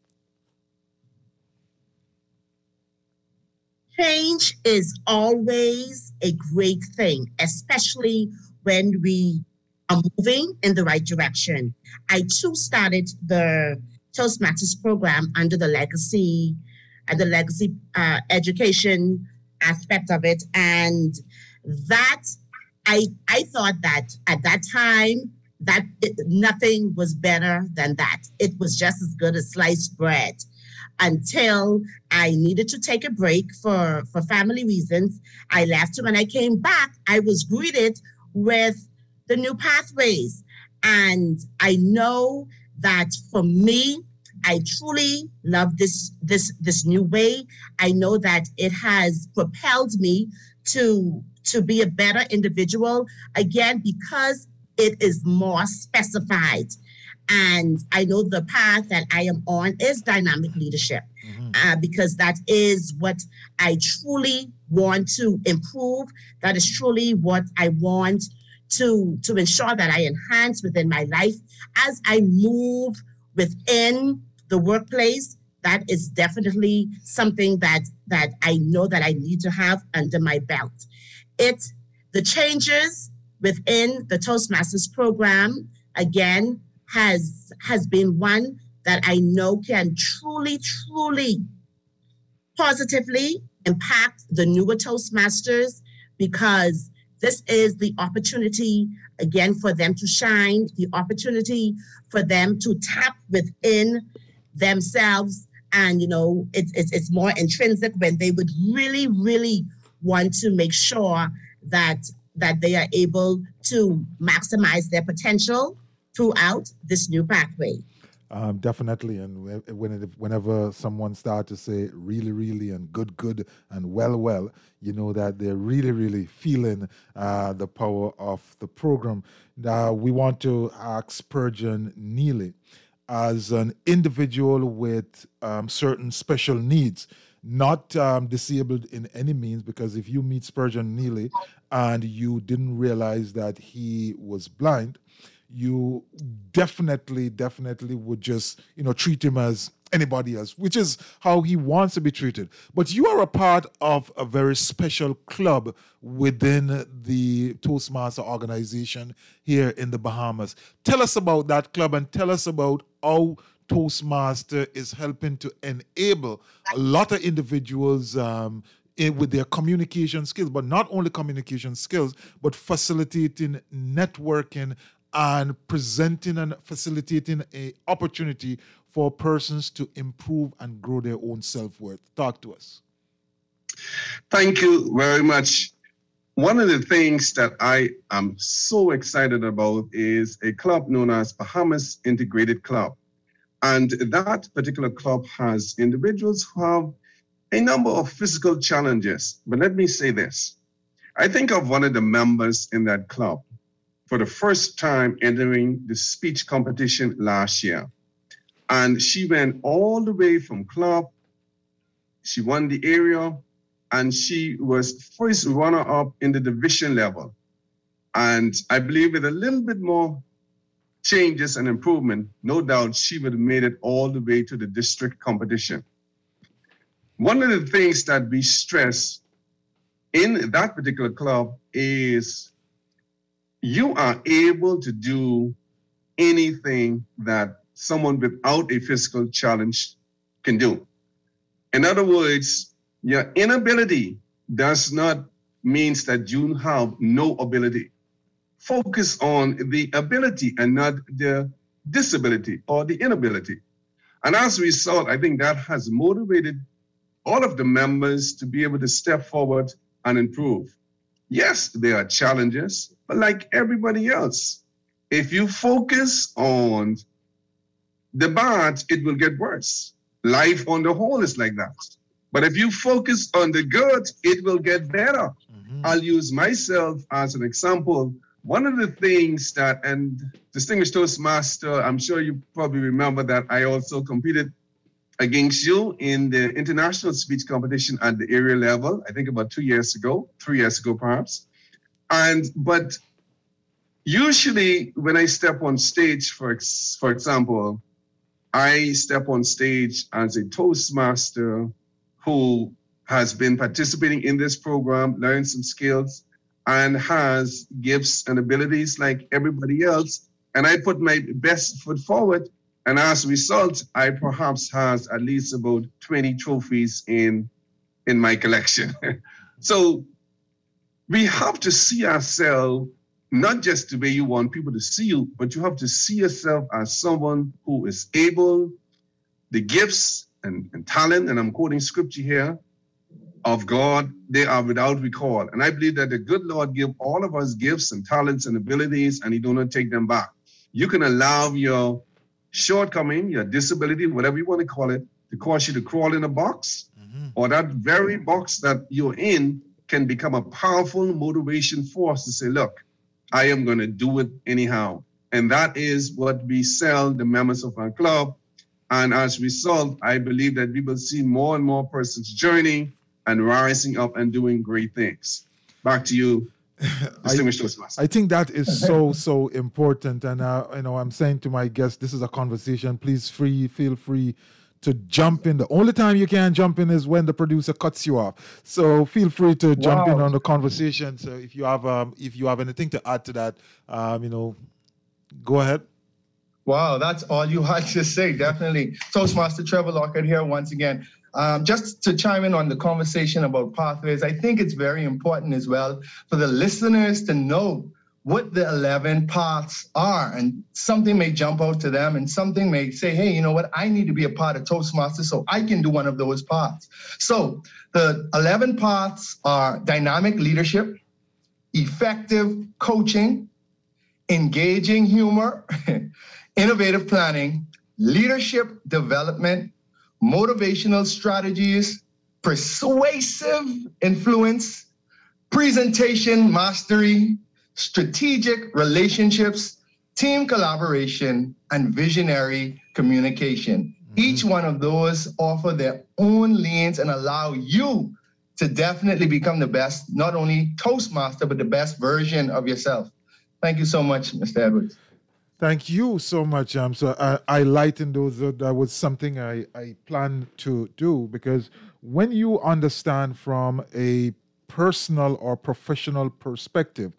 Change is always a great thing, especially when we are moving in the right direction. I too started the Toastmasters program under the legacy and the legacy uh, education aspect of it, and that I I thought that at that time, that it, nothing was better than that. It was just as good as sliced bread, until I needed to take a break for, for family reasons. I left, and when I came back, I was greeted with the New Pathways. And I know that for me, I truly love this, this, this new way. I know that it has propelled me to, to be a better individual, again, because it is more specified. And I know the path that I am on is dynamic leadership, mm-hmm. uh, because that is what I truly want to improve. That is truly what I want to, to ensure that I enhance within my life as I move within the workplace. That is definitely something that, that I know that I need to have under my belt. It, the changes within the Toastmasters program, again, has, has been one that I know can truly, truly positively impact the newer Toastmasters, because this is the opportunity, again, for them to shine, the opportunity for them to tap within themselves. And, you know, it's, it's, it's more intrinsic when they would really, really want to make sure that that they are able to maximize their potential throughout this new pathway. Um, definitely. And when it, whenever someone starts to say really, really, and good, good, and well, well, you know that they're really, really feeling uh, the power of the program. Now, we want to ask Spurgeon Neely, as an individual with um, certain special needs, not um, disabled in any means, because if you meet Spurgeon Neely and you didn't realize that he was blind, you definitely, definitely would just, you know, treat him as anybody else, which is how he wants to be treated. But you are a part of a very special club within the Toastmaster organization here in the Bahamas. Tell us about that club and tell us about how Toastmaster is helping to enable a lot of individuals um, in, with their communication skills, but not only communication skills, but facilitating networking and presenting and facilitating a opportunity for persons to improve and grow their own self-worth. Talk to us. Thank you very much. One of the things that I am so excited about is a club known as Bahamas Integrated Club. And that particular club has individuals who have a number of physical challenges. But let me say this. I think of one of the members in that club for the first time entering the speech competition last year. And she went all the way from club. She won the area, and she was first runner-up in the division level. And I believe with a little bit more changes and improvement, no doubt she would have made it all the way to the district competition. One of the things that we stress in that particular club is you are able to do anything that someone without a physical challenge can do. In other words, your inability does not mean that you have no ability. Focus on the ability and not the disability or the inability. And as a result, I think that has motivated all of the members to be able to step forward and improve. Yes, there are challenges, but like everybody else, if you focus on the bad, it will get worse. Life on the whole is like that. But if you focus on the good, it will get better. Mm-hmm. I'll use myself as an example. One of the things that, and Distinguished Toastmaster, I'm sure you probably remember that I also competed against you in the international speech competition at the area level, I think about two years ago, three years ago perhaps. And, but usually when I step on stage, for, ex, for example, I step on stage as a Toastmaster who has been participating in this program, learned some skills, and has gifts and abilities like everybody else. And I put my best foot forward. And as a result, I perhaps has at least about twenty trophies in, in my collection. So we have to see ourselves not just the way you want people to see you, but you have to see yourself as someone who is able, the gifts and, and talent, and I'm quoting scripture here, of God, they are without recall. And I believe that the good Lord give all of us gifts and talents and abilities, and he do not take them back. You can allow your shortcoming, your disability, whatever you want to call it, to cause you to crawl in a box, mm-hmm. or that very box that you're in can become a powerful motivation force to say, look, I am going to do it anyhow. And that is what we sell the members of our club. And as a result, I believe that we will see more and more persons journeying and rising up and doing great things. Back to you, Distinguished Toastmaster. I think that is so, so important. And, uh, you know, I'm saying to my guests, this is a conversation. Please free, feel free to jump in. The only time you can jump in is when the producer cuts you off. So feel free to jump wow. in on the conversation. So if you have um, if you have anything to add to that, um, you know, go ahead. Wow, that's all you had to say, definitely. Toastmaster Trevor Lockett here once again. Um, just to chime in on the conversation about pathways, I think it's very important as well for the listeners to know what the eleven paths are, and something may jump out to them and something may say, hey, you know what, I need to be a part of Toastmasters so I can do one of those paths. So the eleven paths are dynamic leadership, effective coaching, engaging humor, innovative planning, leadership development, motivational strategies, persuasive influence, presentation mastery, strategic relationships, team collaboration, and visionary communication. Mm-hmm. Each one of those offer their own lanes and allow you to definitely become the best, not only Toastmaster, but the best version of yourself. Thank you so much, Mister Edwards. Thank you so much. Um, so I, I lightened those. Uh, that was something I, I planned to do, because when you understand from a personal or professional perspective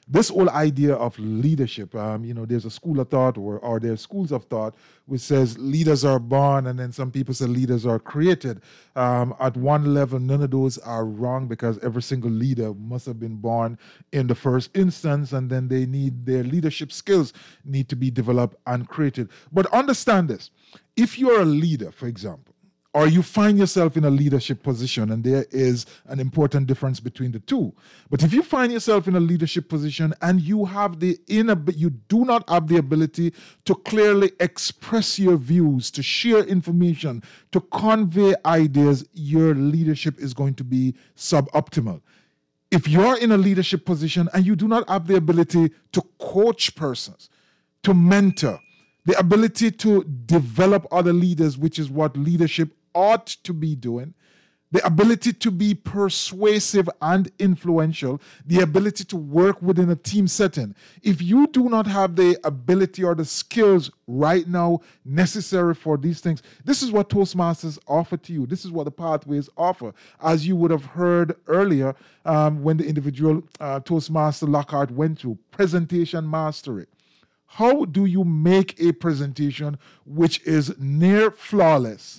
this whole idea of leadership, um, you know, there's a school of thought or, or there's schools of thought which says leaders are born, and then some people say leaders are created. Um, at one level, none of those are wrong, because every single leader must have been born in the first instance, and then they need their leadership skills need to be developed and created. But understand this. If you're a leader, for example, or you find yourself in a leadership position, and there is an important difference between the two. But if you find yourself in a leadership position and you have the inab- you do not have the ability to clearly express your views, to share information, to convey ideas, your leadership is going to be suboptimal. If you're in a leadership position and you do not have the ability to coach persons, to mentor, the ability to develop other leaders, which is what leadership ought to be doing, the ability to be persuasive and influential, the ability to work within a team setting. If you do not have the ability or the skills right now necessary for these things, this is what Toastmasters offer to you. This is what the pathways offer. As you would have heard earlier, um, when the individual uh, Toastmaster Lockhart went through, presentation mastery. How do you make a presentation which is near flawless,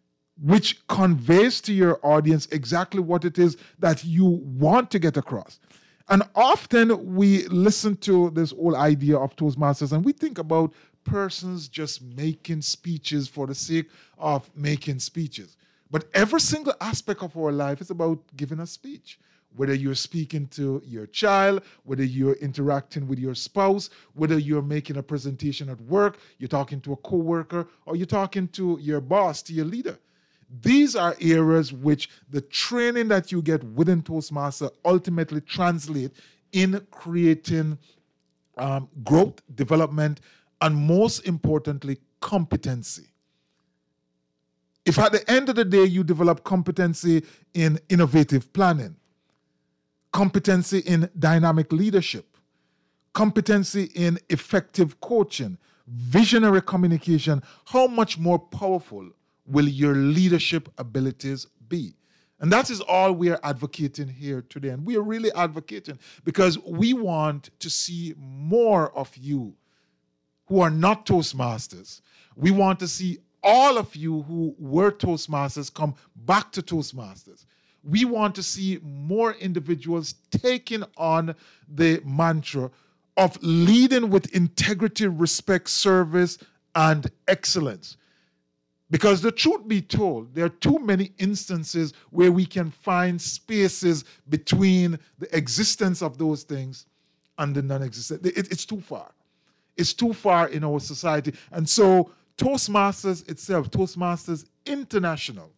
which conveys to your audience exactly what it is that you want to get across? And often we listen to this whole idea of Toastmasters and we think about persons just making speeches for the sake of making speeches. But every single aspect of our life is about giving a speech. Whether you're speaking to your child, whether you're interacting with your spouse, whether you're making a presentation at work, you're talking to a coworker, or you're talking to your boss, to your leader. These are areas which the training that you get within Toastmaster ultimately translate in creating um, growth, development, and most importantly, competency. If at the end of the day you develop competency in innovative planning, competency in dynamic leadership, competency in effective coaching, visionary communication, how much more powerful will your leadership abilities be? And that is all we are advocating here today. And we are really advocating because we want to see more of you who are not Toastmasters. We want to see all of you who were Toastmasters come back to Toastmasters. We want to see more individuals taking on the mantra of leading with integrity, respect, service, and excellence. Because the truth be told, there are too many instances where we can find spaces between the existence of those things and the non-existent. It, it's too far. It's too far in our society. And so Toastmasters itself, Toastmasters International,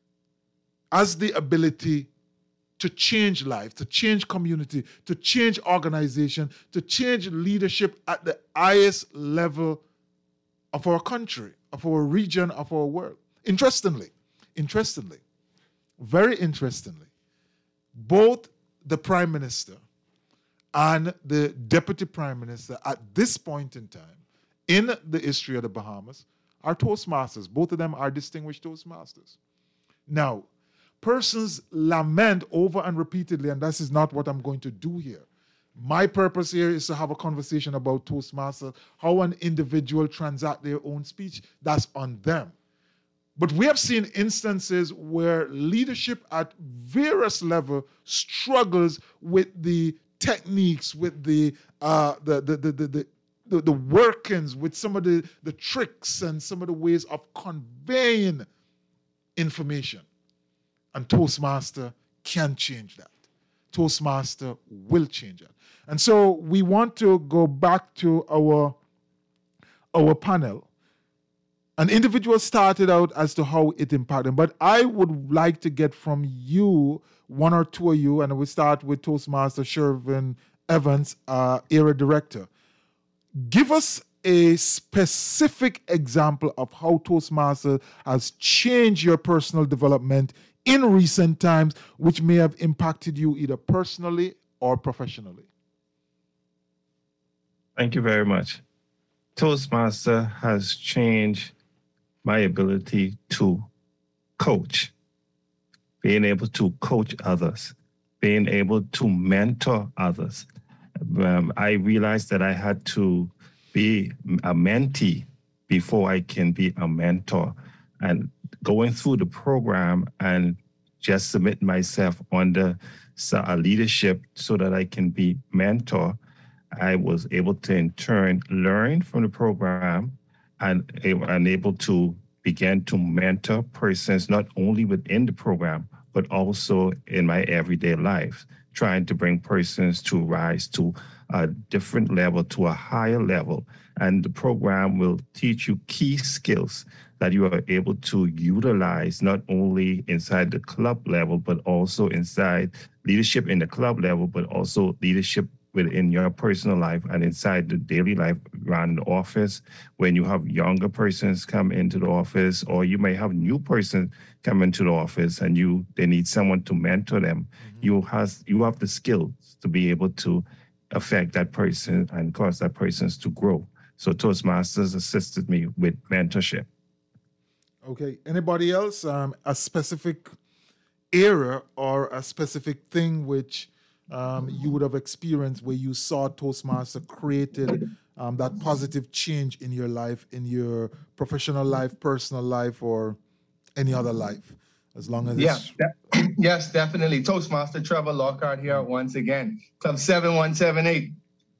has the ability to change life, to change community, to change organization, to change leadership at the highest level of our country, of our region, of our world. Interestingly, interestingly, very interestingly, both the Prime Minister and the Deputy Prime Minister at this point in time in the history of the Bahamas are Toastmasters. Both of them are distinguished Toastmasters. Now, persons lament over and repeatedly, and this is not what I'm going to do here. My purpose here is to have a conversation about Toastmasters, how an individual transact their own speech. That's on them. But we have seen instances where leadership at various levels struggles with the techniques, with the uh, the, the, the, the, the The, the workings, with some of the, the tricks and some of the ways of conveying information. And Toastmaster can change that. Toastmaster will change it. And so we want to go back to our, our panel. An individual started out as to how it impacted, but I would like to get from you, one or two of you, and we start with Toastmaster Shervin Evans, uh, Area Director. Give us a specific example of how Toastmasters has changed your personal development in recent times, which may have impacted you either personally or professionally. Thank you very much. Toastmaster has changed my ability to coach, being able to coach others, being able to mentor others, um, I realized that I had to be a mentee before I can be a mentor. And going through the program and just submit myself under a leadership so that I can be mentor, I was able to in turn learn from the program and, and able to begin to mentor persons not only within the program, but also in my everyday life, trying to bring persons to rise to a different level, to a higher level. And the program will teach you key skills that you are able to utilize not only inside the club level, but also inside leadership in the club level, but also leadership within your personal life and inside the daily life around the office. When you have younger persons come into the office, or you may have new persons come into the office and you they need someone to mentor them, mm-hmm. you has you have the skills to be able to affect that person and cause that person to grow. So Toastmasters assisted me with mentorship. Okay. Anybody else? Um, a specific area or a specific thing which um, you would have experienced where you saw Toastmaster created um, that positive change in your life, in your professional life, personal life, or any other life, as long as yeah, it's... de- yes, definitely. Toastmaster Trevor Lockhart here once again, Club seven one seven eight.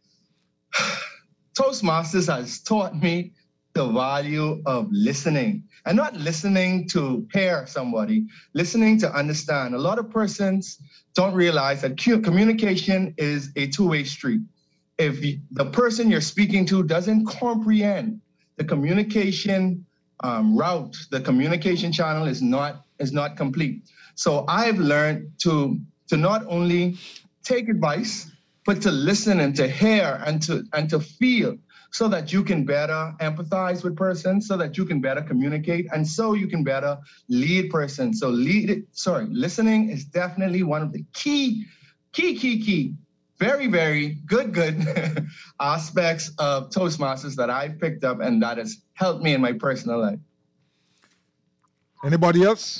Toastmasters has taught me the value of listening, and not listening to hear somebody, listening to understand. A lot of persons don't realize that communication is a two-way street. If the person you're speaking to doesn't comprehend the communication um, route, the communication channel is not is not complete. So I've learned to to not only take advice, but to listen and to hear and to and to feel, so that you can better empathize with persons, so that you can better communicate, and so you can better lead persons. So lead, sorry, listening is definitely one of the key, key, key, key, very, very good, good aspects of Toastmasters that I've picked up and that has helped me in my personal life. Anybody else?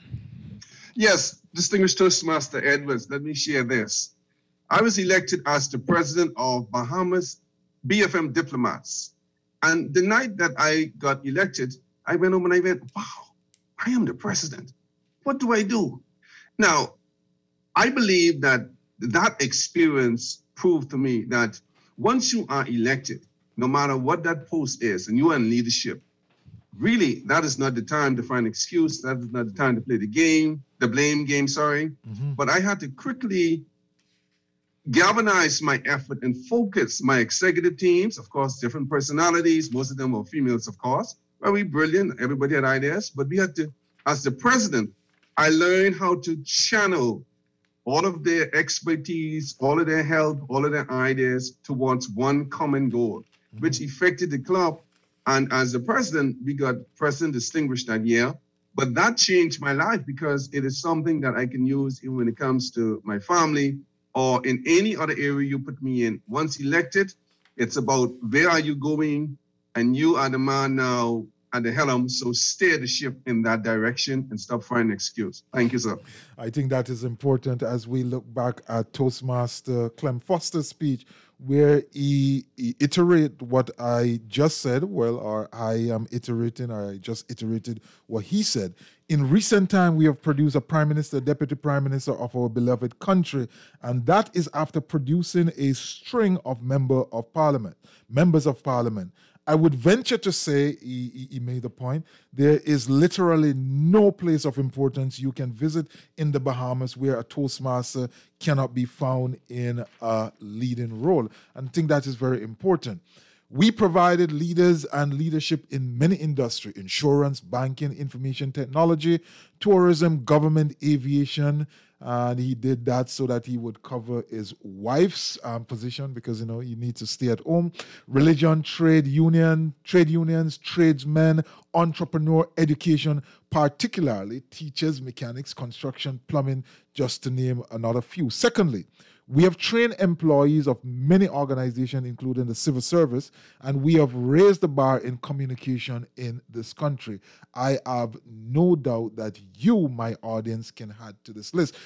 Yes, distinguished Toastmaster Edwards, let me share this. I was elected as the president of Bahamas B F M Diplomats. And the night that I got elected, I went home and I went, wow, I am the president. What do I do? Now, I believe that that experience proved to me that once you are elected, no matter what that post is, and you are in leadership, really, that is not the time to find excuse. That is not the time to play the game, the blame game, sorry. Mm-hmm. But I had to quickly galvanize my effort and focus my executive teams, of course, different personalities, most of them were females, of course, very brilliant, everybody had ideas, but we had to, as the president, I learned how to channel all of their expertise, all of their help, all of their ideas towards one common goal, mm-hmm. which affected the club. And as the president, we got President Distinguished that year, but that changed my life because it is something that I can use even when it comes to my family, or in any other area you put me in. Once elected, it's about where are you going, and you are the man now at the helm, so steer the ship in that direction and stop finding an excuse. Thank you, sir. I think that is important as we look back at Toastmaster Clem Foster's speech, where he, he iterated what I just said, well, or I am iterating, or I just iterated what he said. In recent time, we have produced a prime minister, deputy prime minister of our beloved country, and that is after producing a string of member of parliament, members of parliament. I would venture to say, he, he made the point, there is literally no place of importance you can visit in the Bahamas where a Toastmaster cannot be found in a leading role. And I think that is very important. We provided leaders and leadership in many industries: insurance, banking, information technology, tourism, government, aviation. And he did that so that he would cover his wife's um, position because, you know, you need to stay at home. Religion, trade union, trade unions, tradesmen, entrepreneur, education, particularly teachers, mechanics, construction, plumbing, just to name another few. Secondly, we have trained employees of many organizations, including the civil service, and we have raised the bar in communication in this country. I have no doubt that you, my audience, can add to this list.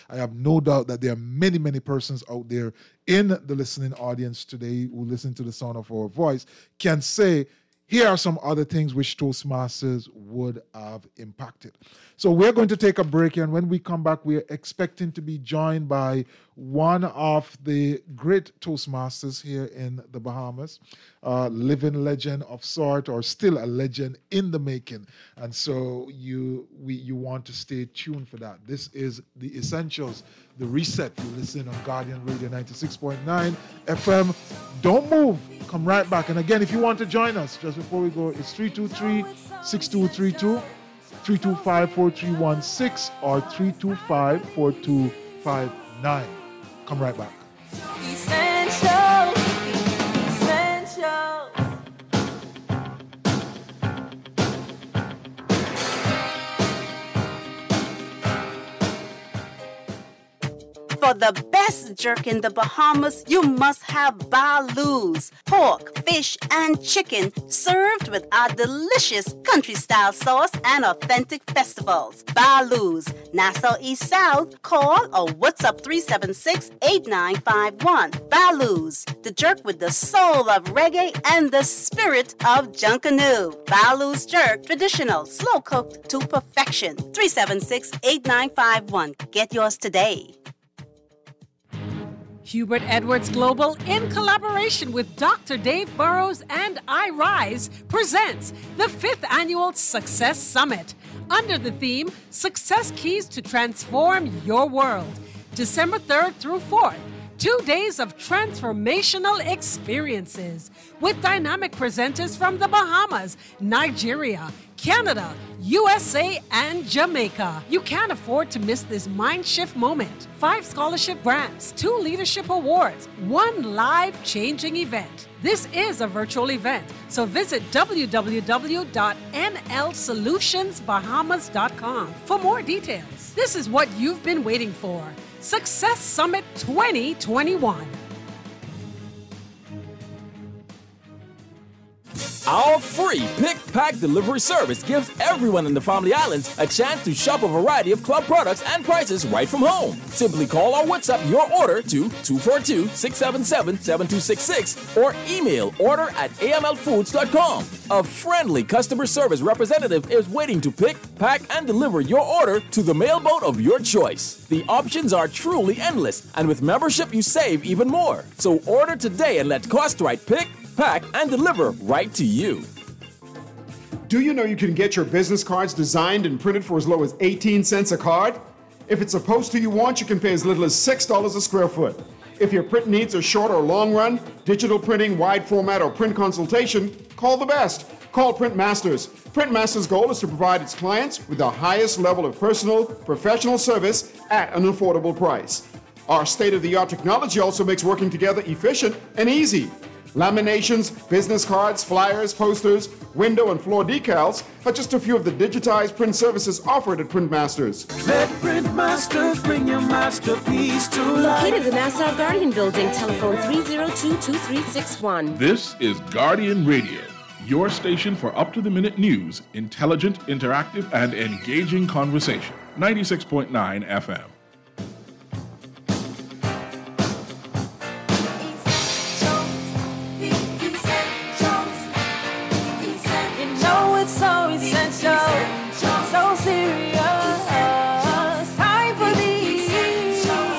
I have no doubt that there are many, many persons out there in the listening audience today who listen to the sound of our voice can say, here are some other things which Toastmasters would have impacted. So we're going to take a break here, and when we come back, we're expecting to be joined by one of the great Toastmasters here in the Bahamas, a living legend of sort, or still a legend in the making. And so you we you want to stay tuned for that. This is The Essentials, The Reset. You listen on Guardian Radio ninety-six point nine F M. Don't move. Come right back. And again, if you want to join us, just before we go, it's three two three, six two three two, three two five, four three one six, or three two five, four two five nine. Come right back. Essential, essential. For the best jerk in the Bahamas, you must have Baloo's. Pork, fish, and chicken served with our delicious country-style sauce and authentic festivals. Baloo's, Nassau East South. Call or WhatsApp three seven six, eight nine five one. Baloo's, the jerk with the soul of reggae and the spirit of Junkanoo. Baloo's jerk, traditional, slow-cooked to perfection. three seven six, eight nine five one. Get yours today. Hubert Edwards Global, in collaboration with Doctor Dave Burrows and iRise, presents the fifth Annual Success Summit under the theme Success Keys to Transform Your World, December third through fourth. Two days of transformational experiences with dynamic presenters from the Bahamas, Nigeria, Canada, U S A, and Jamaica. You can't afford to miss this mind shift moment. Five scholarship grants, two leadership awards, one life-changing event. This is a virtual event, so visit w w w dot n l solutions bahamas dot com for more details. This is what you've been waiting for. Success Summit twenty twenty-one. Our free pick pack delivery service gives everyone in the Family Islands a chance to shop a variety of club products and prices right from home. Simply call or WhatsApp your order to two four two, six seven seven, seven two six six or email order at a m l foods dot com. A friendly customer service representative is waiting to pick, pack, and deliver your order to the mailboat of your choice. The options are truly endless, and with membership you save even more. So order today and let Costrite pick, pack, and deliver right to you. Do you know you can get your business cards designed and printed for as low as eighteen cents a card? If it's a poster you want, you can pay as little as six dollars a square foot. If your print needs are short or long run, digital printing, wide format, or print consultation, call the best. Call Print Masters. Print Masters' goal is to provide its clients with the highest level of personal, professional service at an affordable price. Our state-of-the-art technology also makes working together efficient and easy. Laminations, business cards, flyers, posters, window and floor decals are just a few of the digitized print services offered at Print Masters. Let Print Masters bring your masterpiece to life. Located in the Nassau Guardian Building, telephone three zero two, two three six one. This is Guardian Radio, your station for up-to-the-minute news, intelligent, interactive, and engaging conversation. ninety-six point nine F M. So essential, so serious. Time for the essential,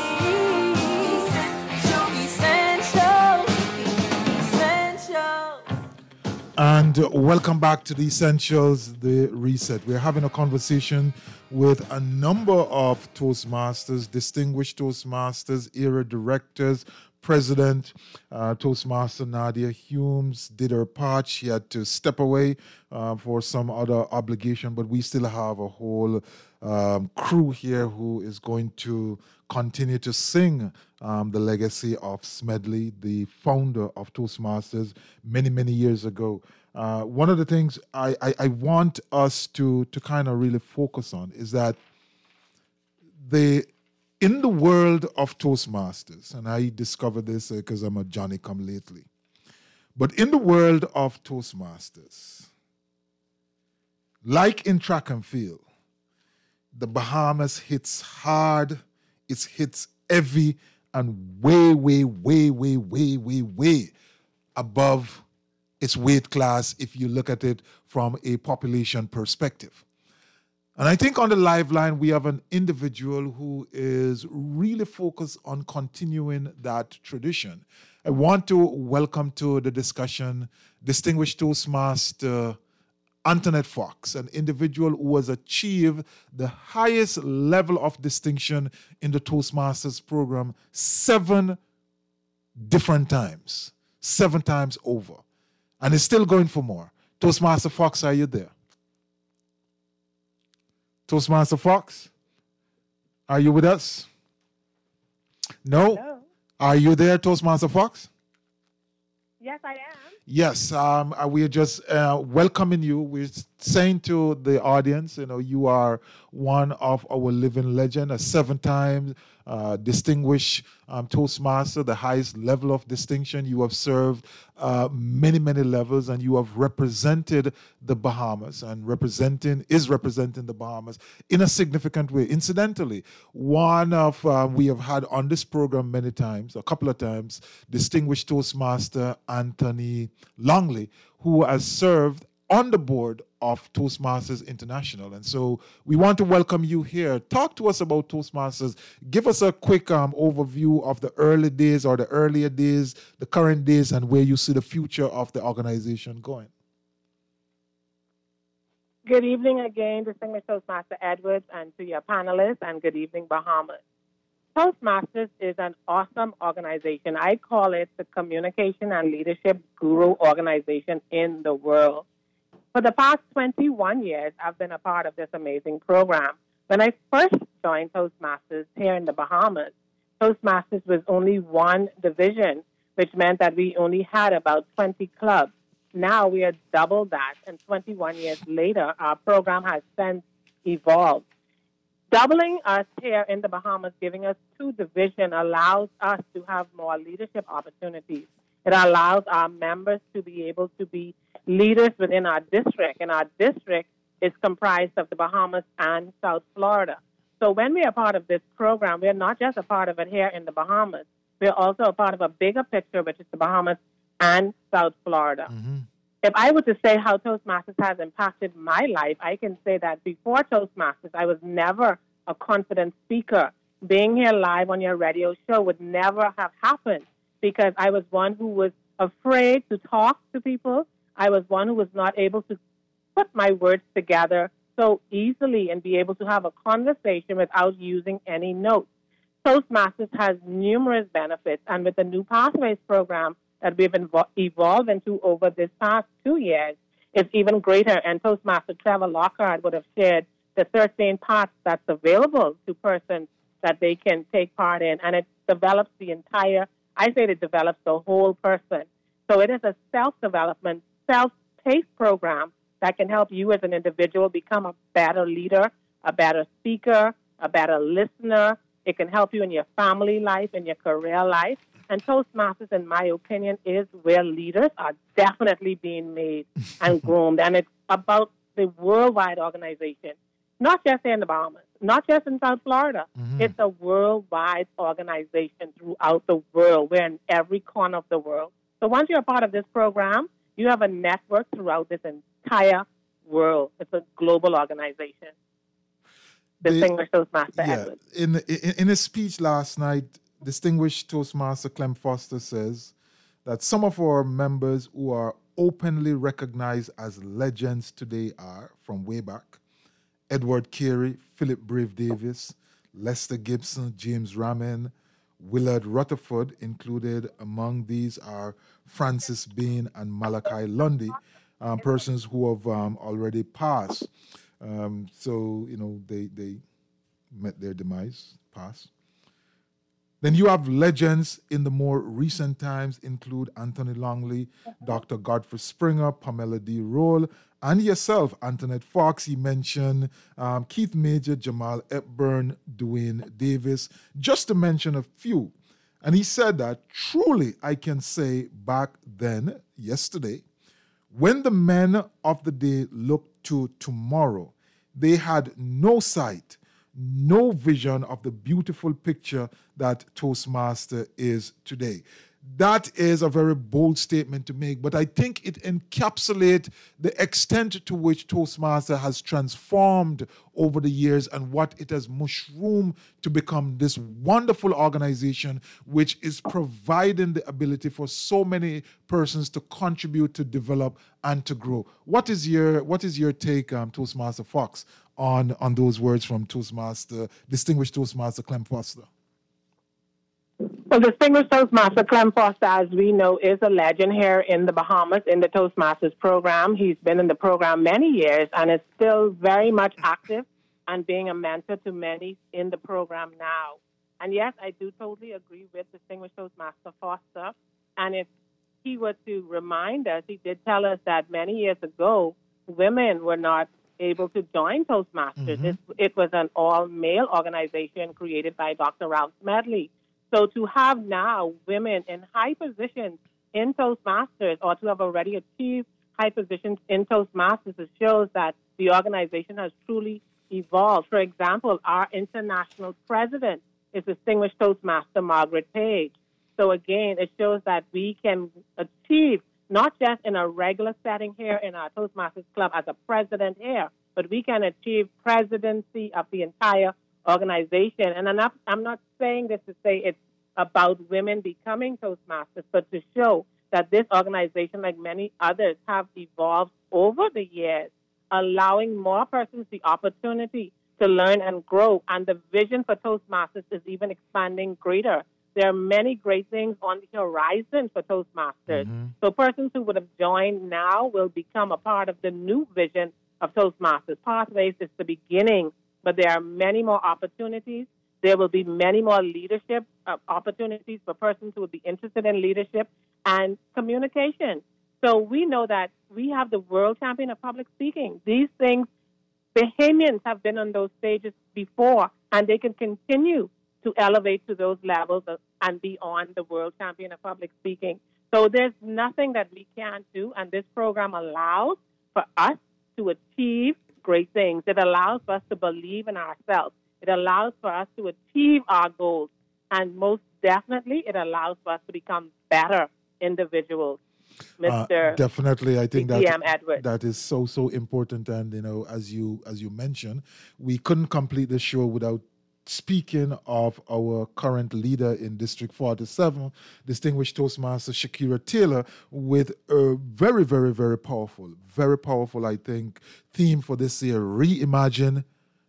essential. And welcome back to the Essentials, the Reset. We're having a conversation with a number of Toastmasters, distinguished Toastmasters, era directors, President, uh, Toastmaster Nadia Humes did her part. She had to step away uh, for some other obligation, but we still have a whole um, crew here who is going to continue to sing um, the legacy of Smedley, the founder of Toastmasters many, many years ago. Uh, one of the things I, I, I want us to, to kind of really focus on is that the in the world of Toastmasters, and I discovered this because uh, I'm a Johnny-come-lately, but in the world of Toastmasters, like in track and field, the Bahamas hits hard it hits heavy and way, way, way, way, way, way, way above its weight class if you look at it from a population perspective. And I think on the live line, we have an individual who is really focused on continuing that tradition. I want to welcome to the discussion distinguished Toastmaster Antoinette Fox, an individual who has achieved the highest level of distinction in the Toastmasters program seven different times, seven times over, and is still going for more. Toastmaster Fox, are you there? Toastmaster Fox, are you with us? No? Hello? Are you there, Toastmaster Fox? Yes, I am. Yes, um, uh, we are just uh, welcoming you. We're saying to the audience, you know, you are one of our living legend, a seven-time uh, distinguished um, Toastmaster, the highest level of distinction. You have served uh, many, many levels, and you have represented the Bahamas, and representing is representing the Bahamas in a significant way. Incidentally, one of uh, we have had on this program many times, a couple of times, distinguished Toastmaster Anthony Longley, who has served on the board of Toastmasters International. And so we want to welcome you here. Talk to us about Toastmasters. Give us a quick um, overview of the early days or the earlier days, the current days, and where you see the future of the organization going. Good evening again, distinguished Toastmaster Edwards, and to your panelists, and good evening, Bahamas. Toastmasters is an awesome organization. I call it the communication and leadership guru organization in the world. For the past twenty-one years, I've been a part of this amazing program. When I first joined Toastmasters here in the Bahamas, Toastmasters was only one division, which meant that we only had about twenty clubs. Now we are double that, and twenty-one years later, our program has since evolved. Doubling us here in the Bahamas, giving us two divisions, allows us to have more leadership opportunities. It allows our members to be able to be leaders within our district, and our district is comprised of the Bahamas and South Florida. So when we are part of this program, we're not just a part of it here in the Bahamas. We're also a part of a bigger picture, which is the Bahamas and South Florida. Mm-hmm. If I were to say how Toastmasters has impacted my life, I can say that before Toastmasters, I was never a confident speaker. Being here live on your radio show would never have happened because I was one who was afraid to talk to people. I was one who was not able to put my words together so easily and be able to have a conversation without using any notes. Toastmasters has numerous benefits, and with the new Pathways program that we've invo- evolved into over this past two years, it's even greater. And Toastmaster Trevor Lockhart would have shared the thirteen paths that's available to persons that they can take part in, and it develops the entire, I say it develops the whole person. So it is a self-development, self-paced program that can help you as an individual become a better leader, a better speaker, a better listener. It can help you in your family life, in your career life. And Toastmasters, in my opinion, is where leaders are definitely being made and groomed. And it's about the worldwide organization, not just here in the Bahamas, not just in South Florida. Mm-hmm. It's a worldwide organization throughout the world. We're in every corner of the world. So once you're a part of this program, you have a network throughout this entire world. It's a global organization. Distinguished Toastmaster yeah, Edwards. In, in, in his speech last night, distinguished Toastmaster Clem Foster says that some of our members who are openly recognized as legends today are, from way back, Edward Carey, Philip Brave Davis, Lester Gibson, James Ramin, Willard Rutherford. Included among these are Francis Bain and Malachi Lundy, um, persons who have um, already passed. Um, so, you know, they, they met their demise, passed. Then you have legends in the more recent times include Anthony Longley, Doctor Godfrey Springer, Pamela D. Roll, and yourself, Antoinette Fox. He mentioned um, Keith Major, Jamal Epburn, Dwayne Davis, just to mention a few. And he said that, truly, I can say back then, yesterday, when the men of the day looked to tomorrow, they had no sight, no vision of the beautiful picture that Toastmaster is today. That is a very bold statement to make, but I think it encapsulates the extent to which Toastmaster has transformed over the years and what it has mushroomed to become this wonderful organization which is providing the ability for so many persons to contribute, to develop, and to grow. What is your what is your take, um, Toastmaster Fox, on, on those words from Toastmaster, distinguished Toastmaster Clem Foster? Well, distinguished Toastmaster Clem Foster, as we know, is a legend here in the Bahamas in the Toastmasters program. He's been in the program many years and is still very much active and being a mentor to many in the program now. And yes, I do totally agree with distinguished Toastmaster Foster. And if he were to remind us, he did tell us that many years ago, women were not able to join Toastmasters. Mm-hmm. It, it was an all-male organization created by Doctor Ralph Smedley. So to have now women in high positions in Toastmasters, or to have already achieved high positions in Toastmasters, it shows that the organization has truly evolved. For example, our international president is distinguished Toastmaster Margaret Page. So again, it shows that we can achieve, not just in a regular setting here in our Toastmasters Club as a president here, but we can achieve presidency of the entire organization. And I'm not, I'm not saying this to say it's about women becoming Toastmasters, but to show that this organization, like many others, have evolved over the years, allowing more persons the opportunity to learn and grow. And the vision for Toastmasters is even expanding greater. There are many great things on the horizon for Toastmasters. Mm-hmm. So persons who would have joined now will become a part of the new vision of Toastmasters. Pathways is the beginning, but there are many more opportunities. There will be many more leadership uh, opportunities for persons who would be interested in leadership and communication. So we know that we have the world champion of public speaking. These things, Bahamians have been on those stages before, and they can continue to elevate to those levels and beyond the world champion of public speaking. So there's nothing that we can't do, and this program allows for us to achieve great things. It allows us to believe in ourselves. It allows for us to achieve our goals. And most definitely, it allows for us to become better individuals. Mister Uh, definitely, I think P M that Edwards. that is so so important. And you know, as you as you mentioned, we couldn't complete the show without speaking of our current leader in District forty-seven, distinguished Toastmaster Shakira Taylor, with a very very very powerful, very powerful, I think, theme for this year: reimagine,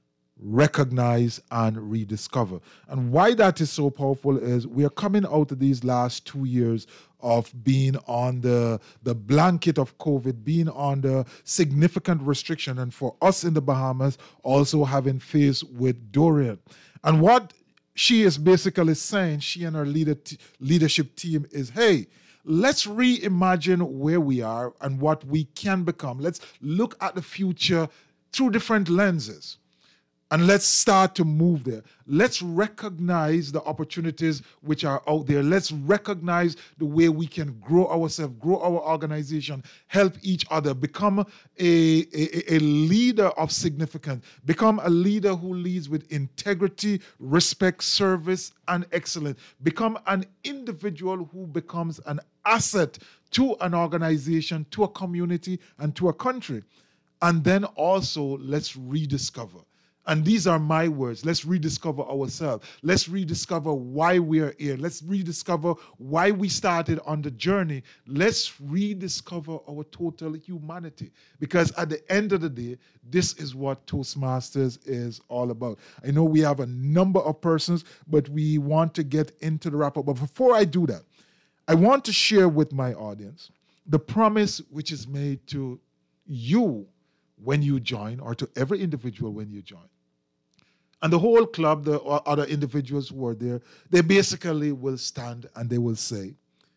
recognize, and rediscover. And why that is so powerful is we are coming out of these last two years of being on the, the blanket of COVID, being under significant restriction, and for us in the Bahamas, also having faced with Dorian. And what she is basically saying, she and her leader t- leadership team, is, hey, let's reimagine where we are and what we can become. Let's look at the future through different lenses. And let's start to move there. Let's recognize the opportunities which are out there. Let's recognize the way we can grow ourselves, grow our organization, help each other, become a, a, a leader of significance, become a leader who leads with integrity, respect, service, and excellence. Become an individual who becomes an asset to an organization, to a community, and to a country. And then also, let's rediscover. And these are my words. Let's rediscover ourselves. Let's rediscover why we are here. Let's rediscover why we started on the journey. Let's rediscover our total humanity. Because at the end of the day, this is what Toastmasters is all about. I know we have a number of persons, but we want to get into the wrap-up. But before I do that, I want to share with my audience the promise which is made to you when you join, or to every individual when you join. And the whole club, the other individuals who are there, they basically will stand and they will say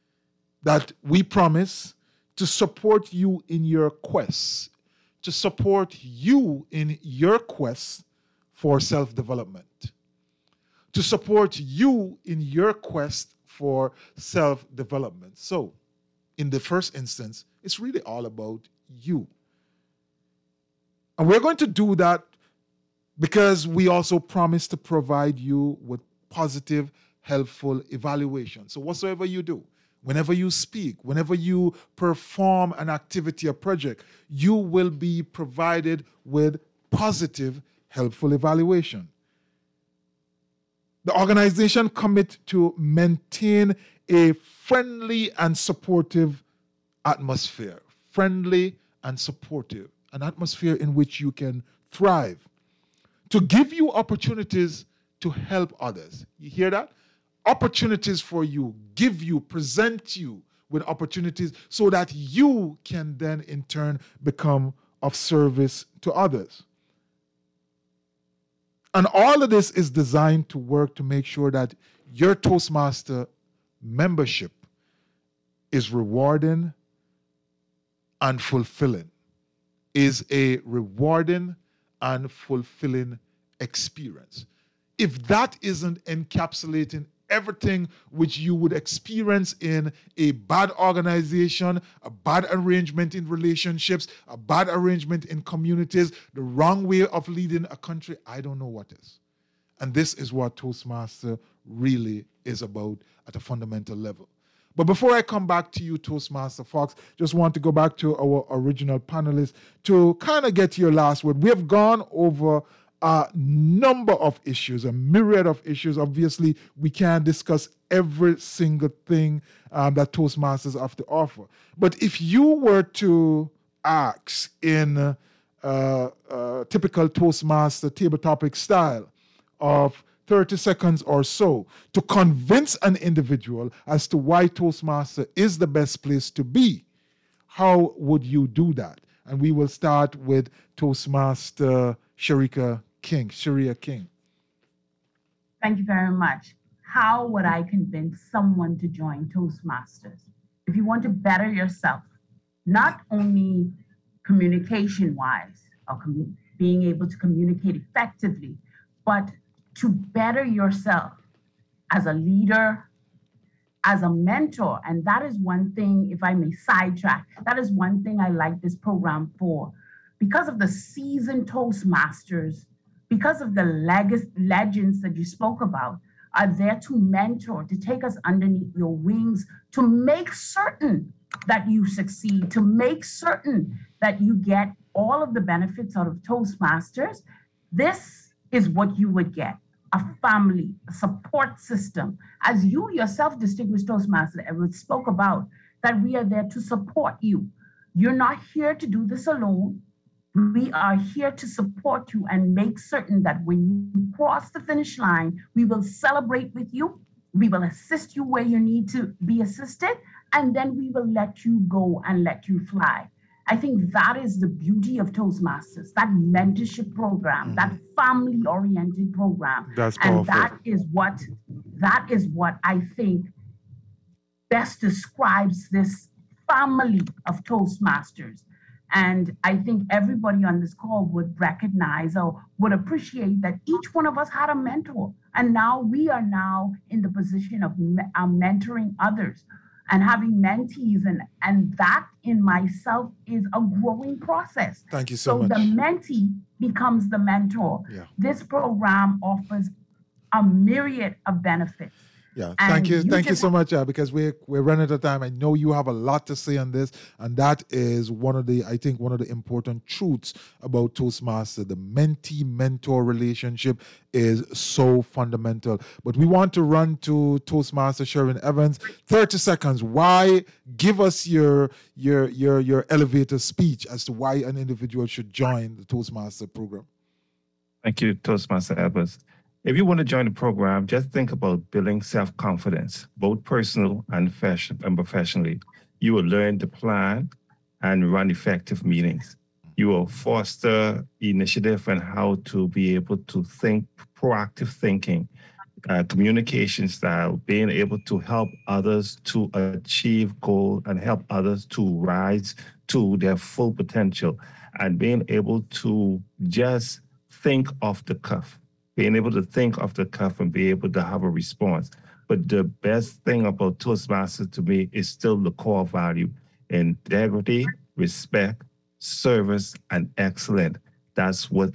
that we promise to support you in your quest, to support you in your quest for self-development, to support you in your quest for self-development. So, in the first instance, it's really all about you. And we're going to do that because we also promise to provide you with positive, helpful evaluation. So whatsoever you do, whenever you speak, whenever you perform an activity or project, you will be provided with positive, helpful evaluation. The organization commits to maintain a friendly and supportive atmosphere. Friendly and supportive, an atmosphere in which you can thrive. To give you opportunities to help others. You hear that? Opportunities for you, give you, present you with opportunities so that you can then in turn become of service to others. And all of this is designed to work to make sure that your Toastmaster membership is rewarding and fulfilling, is a rewarding and fulfilling experience. If that isn't encapsulating everything which you would experience in a bad organization, a bad arrangement in relationships, a bad arrangement in communities, the wrong way of leading a country, I don't know what is. And this is what Toastmaster really is about at a fundamental level. But before I come back to you, Toastmaster Fox, just want to go back to our original panelists to kind of get your last word. We have gone over a number of issues, a myriad of issues. Obviously, we can't discuss every single thing um, that Toastmasters have to offer. But if you were to ask in uh, uh, typical Toastmaster table topic style of thirty seconds or so to convince an individual as to why Toastmaster is the best place to be, how would you do that? And we will start with Toastmaster Sharika King, Sharia King. Thank you very much. How would I convince someone to join Toastmasters? If you want to better yourself, not only communication-wise or com- being able to communicate effectively, but to better yourself as a leader, as a mentor. And that is one thing, if I may sidetrack, that is one thing I like this program for. Because of the seasoned Toastmasters, because of the leg- legends that you spoke about, are there to mentor, to take us underneath your wings, to make certain that you succeed, to make certain that you get all of the benefits out of Toastmasters. This is what you would get: a family, a support system. As you yourself, distinguished Toastmaster Edwards, spoke about, that we are there to support you. You're not here to do this alone. We are here to support you and make certain that when you cross the finish line, we will celebrate with you. We will assist you where you need to be assisted, and then we will let you go and let you fly. I think that is the beauty of Toastmasters, that mentorship program, mm-hmm. that family-oriented program. That's and powerful. that is what that is what I think best describes this family of Toastmasters. And I think everybody on this call would recognize or would appreciate that each one of us had a mentor. And now we are now in the position of me- uh, mentoring others and having mentees. And, and that in myself is a growing process. Thank you so, so much. So the mentee becomes the mentor. Yeah. This program offers a myriad of benefits. Yeah, And thank you, you thank you just so much. Uh, because we're we're running out of time. I know you have a lot to say on this, and that is one of the I think one of the important truths about Toastmaster. The mentee-mentor relationship is so fundamental. But we want to run to Toastmaster Sherwin Evans. Thirty seconds. Why? Give us your your your your elevator speech as to why an individual should join the Toastmaster program. Thank you, Toastmaster Evans. If you want to join the program, just think about building self-confidence, both personal and fashion and professionally. You will learn to plan and run effective meetings. You will foster initiative and how to be able to think, proactive thinking, uh, communication style, being able to help others to achieve goals and help others to rise to their full potential, and being able to just think off the cuff. Being able to think off the cuff and be able to have a response. But the best thing about Toastmasters to me is still the core value: integrity, respect, service, and excellence. That's what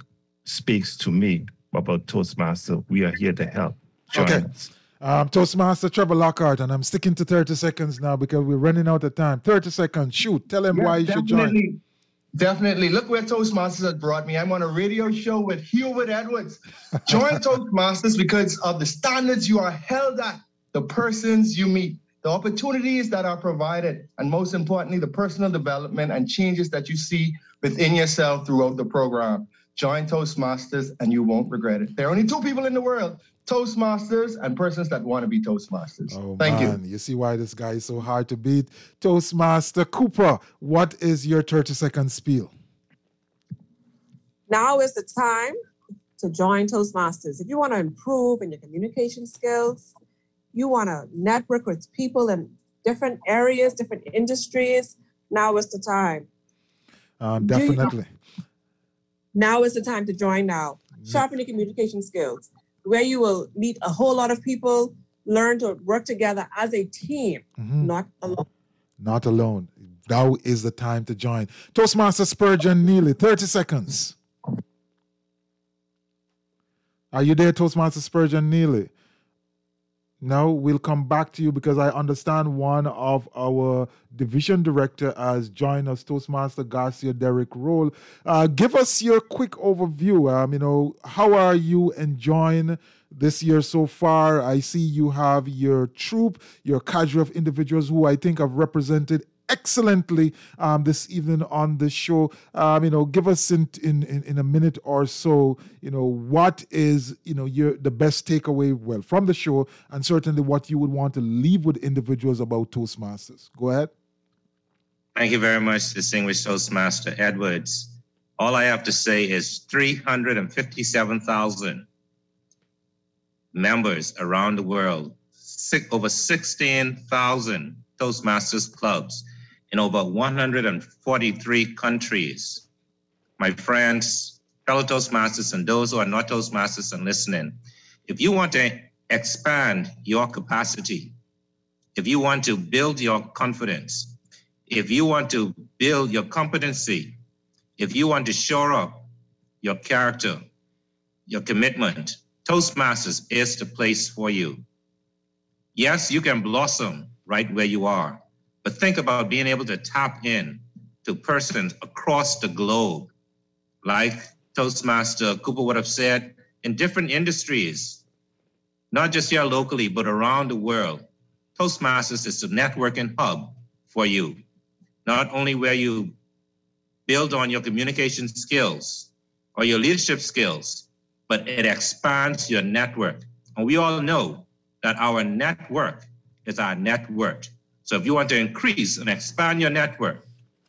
speaks to me about Toastmaster. We are here to help. Join Okay. us. Um, Toastmaster Trevor Lockhart, and I'm sticking to thirty seconds now because we're running out of time. thirty seconds. Shoot. Tell him Yeah, why you should join. definitely. Definitely. Look where Toastmasters has brought me. I'm on a radio show with Hubert Edwards. Join Toastmasters because of the standards you are held at, the persons you meet, the opportunities that are provided, and most importantly, the personal development and changes that you see within yourself throughout the program. Join Toastmasters and you won't regret it. There are only two people in the world, Toastmasters and persons that want to be Toastmasters. Oh, Thank man. you. You see why this guy is so hard to beat. Toastmaster Cooper, what is your thirty second spiel? Now is the time to join Toastmasters. If you want to improve in your communication skills, you want to network with people in different areas, different industries, now is the time. Um, Do you know- definitely. Now is the time to join now. Sharpen your communication skills, where you will meet a whole lot of people, learn to work together as a team, Mhm. not alone. Not alone. Now is the time to join. Toastmaster Spurgeon Neely, thirty seconds. Are you there, Toastmaster Spurgeon Neely? No, we'll come back to you because I understand one of our division director has joined us, Toastmaster Garcia Derek Roll. Uh, give us your quick overview. Um, you know, how are you enjoying this year so far? I see you have your troop, your cadre of individuals who I think have represented excellently um, this evening on the show. Um, you know, give us in, in in in a minute or so, you know, what is, you know, your the best takeaway, well, from the show, and certainly what you would want to leave with individuals about Toastmasters. Go ahead. Thank you very much, distinguished Toastmaster Edwards. All I have to say is three hundred fifty-seven thousand members around the world, six, over sixteen thousand Toastmasters clubs in over one hundred forty-three countries. My friends, fellow Toastmasters, and those who are not Toastmasters and listening, if you want to expand your capacity, if you want to build your confidence, if you want to build your competency, if you want to shore up your character, your commitment, Toastmasters is the place for you. Yes, you can blossom right where you are, but think about being able to tap in to persons across the globe. Like Toastmaster Cooper would have said, in different industries, not just here locally, but around the world. Toastmasters is the networking hub for you, not only where you build on your communication skills or your leadership skills, but it expands your network. And we all know that our network is our net worth. So if you want to increase and expand your network,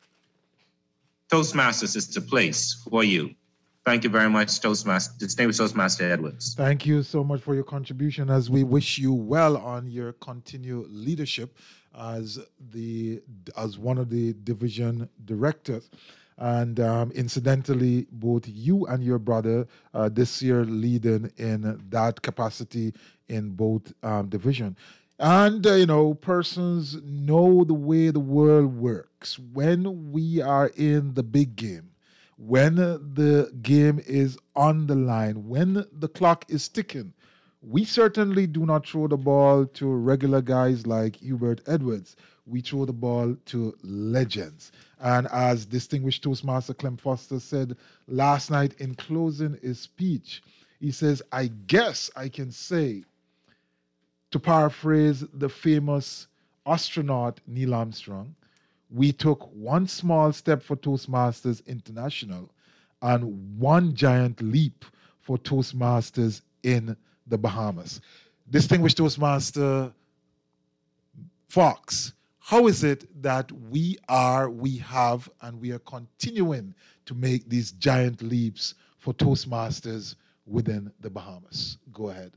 Toastmasters is the place for you. Thank you very much, Toastmaster, distinguished Toastmaster Edwards. Thank you so much for your contribution as we wish you well on your continued leadership as the as one of the division directors. And um, incidentally, both you and your brother uh, this year leading in that capacity in both um, division. And, uh, you know, persons know the way the world works. When we are in the big game, when the game is on the line, when the clock is ticking, we certainly do not throw the ball to regular guys like Hubert Edwards. We throw the ball to legends. And as distinguished Toastmaster Clem Foster said last night in closing his speech, he says, I guess I can say, to paraphrase the famous astronaut Neil Armstrong, we took one small step for Toastmasters International and one giant leap for Toastmasters in the Bahamas. Distinguished Toastmaster Fox, how is it that we are, we have, and we are continuing to make these giant leaps for Toastmasters within the Bahamas? Go ahead.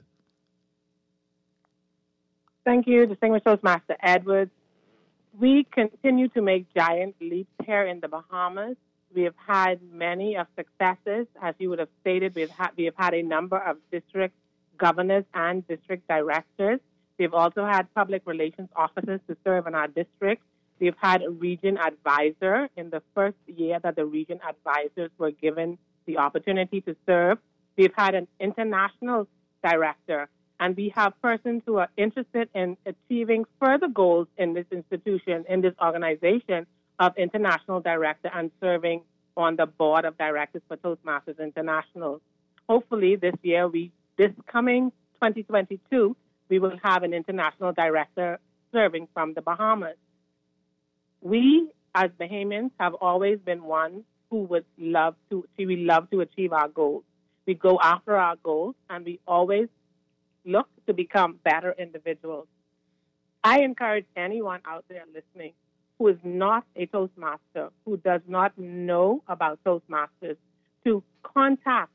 Thank you, distinguished Toastmaster Edwards. We continue to make giant leaps here in the Bahamas. We have had many of successes. As you would have stated, we've had, we have had a number of district governors and district directors. We've also had public relations officers to serve in our district. We've had a region advisor in the first year that the region advisors were given the opportunity to serve. We've had an international director, and we have persons who are interested in achieving further goals in this institution, in this organization of international director and serving on the board of directors for Toastmasters International. Hopefully this year, we this coming twenty twenty-two, we will have an international director serving from the Bahamas. We, as Bahamians, have always been ones who would love to, we love to achieve our goals. We go after our goals, and we always look to become better individuals. I encourage anyone out there listening who is not a Toastmaster, who does not know about Toastmasters, to contact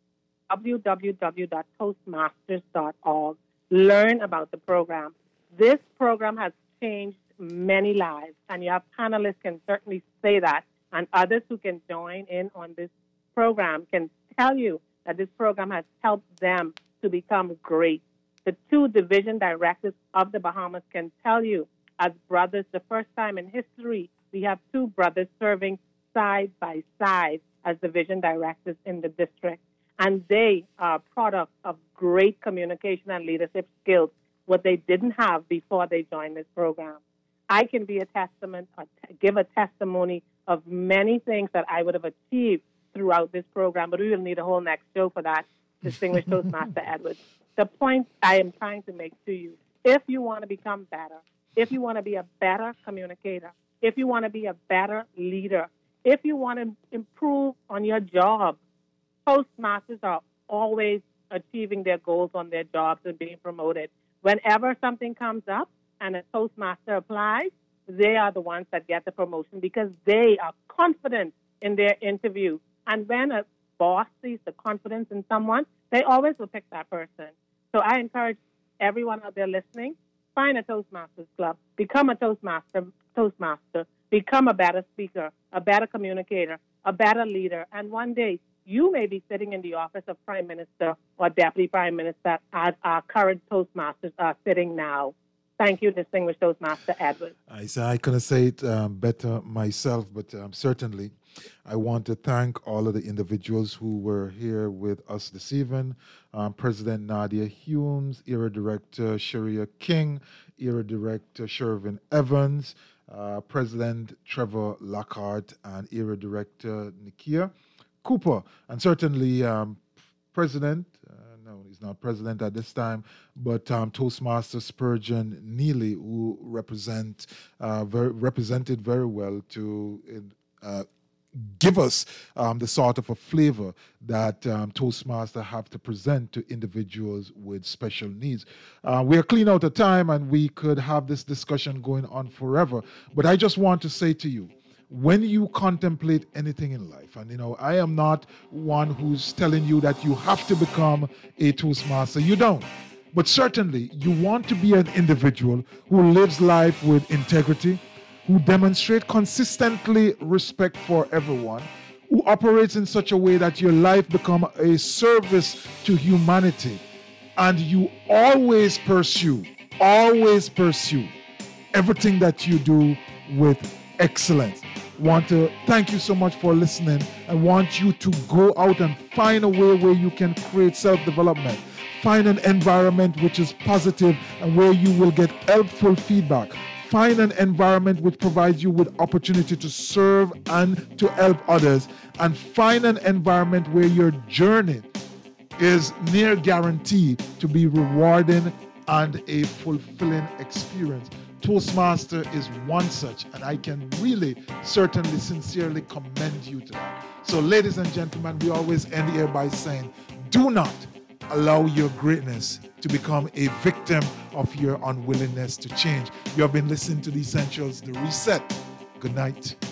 w w w dot toastmasters dot org. Learn about the program. This program has changed many lives, and your panelists can certainly say that, and others who can join in on this program can tell you that this program has helped them to become great. The two division directors of the Bahamas can tell you, as brothers, the first time in history, we have two brothers serving side by side as division directors in the district. And they are products of great communication and leadership skills, what they didn't have before they joined this program. I can be a testament, or t- give a testimony of many things that I would have achieved throughout this program, but we will need a whole next show for that, distinguished Toastmaster Edwards. The point I am trying to make to you, if you want to become better, if you want to be a better communicator, if you want to be a better leader, if you want to improve on your job, Toastmasters are always achieving their goals on their jobs and being promoted. Whenever something comes up and a Toastmaster applies, they are the ones that get the promotion because they are confident in their interview. And when a boss sees the confidence in someone, they always will pick that person. So I encourage everyone out there listening, find a Toastmasters club, become a Toastmaster, Toastmaster, become a better speaker, a better communicator, a better leader, and one day you may be sitting in the office of Prime Minister or Deputy Prime Minister as our current Toastmasters are sitting now. Thank you, distinguished Toastmaster Edwards. I, I couldn't say it um, better myself, but um, certainly I want to thank all of the individuals who were here with us this evening. Um, President Nadia Humes, E R A Director Sharia King, E R A Director Shervin Evans, uh, President Trevor Lockhart, and E R A Director Nikia Cooper, and certainly um, President, uh, no, he's not president at this time, but um, Toastmaster Spurgeon Neely, who represent uh, very, represented very well to uh, give us um, the sort of a flavor that um, Toastmasters have to present to individuals with special needs. Uh, we are clean out of time, and we could have this discussion going on forever, but I just want to say to you, when you contemplate anything in life, and you know, I am not one who's telling you that you have to become a Toastmaster. You don't. But certainly, you want to be an individual who lives life with integrity, who demonstrates consistently respect for everyone, who operates in such a way that your life becomes a service to humanity, and you always pursue, always pursue everything that you do with excellence. Want to thank you so much for listening. I want you to go out and find a way where you can create self-development. Find an environment which is positive and where you will get helpful feedback. Find an environment which provides you with opportunity to serve and to help others. And find an environment where your journey is near guaranteed to be rewarding and a fulfilling experience. Toastmaster is one such, and I can really, certainly, sincerely commend you to that. So, ladies and gentlemen, we always end here by saying, do not allow your greatness to become a victim of your unwillingness to change. You have been listening to The Essentials, The Reset. Good night.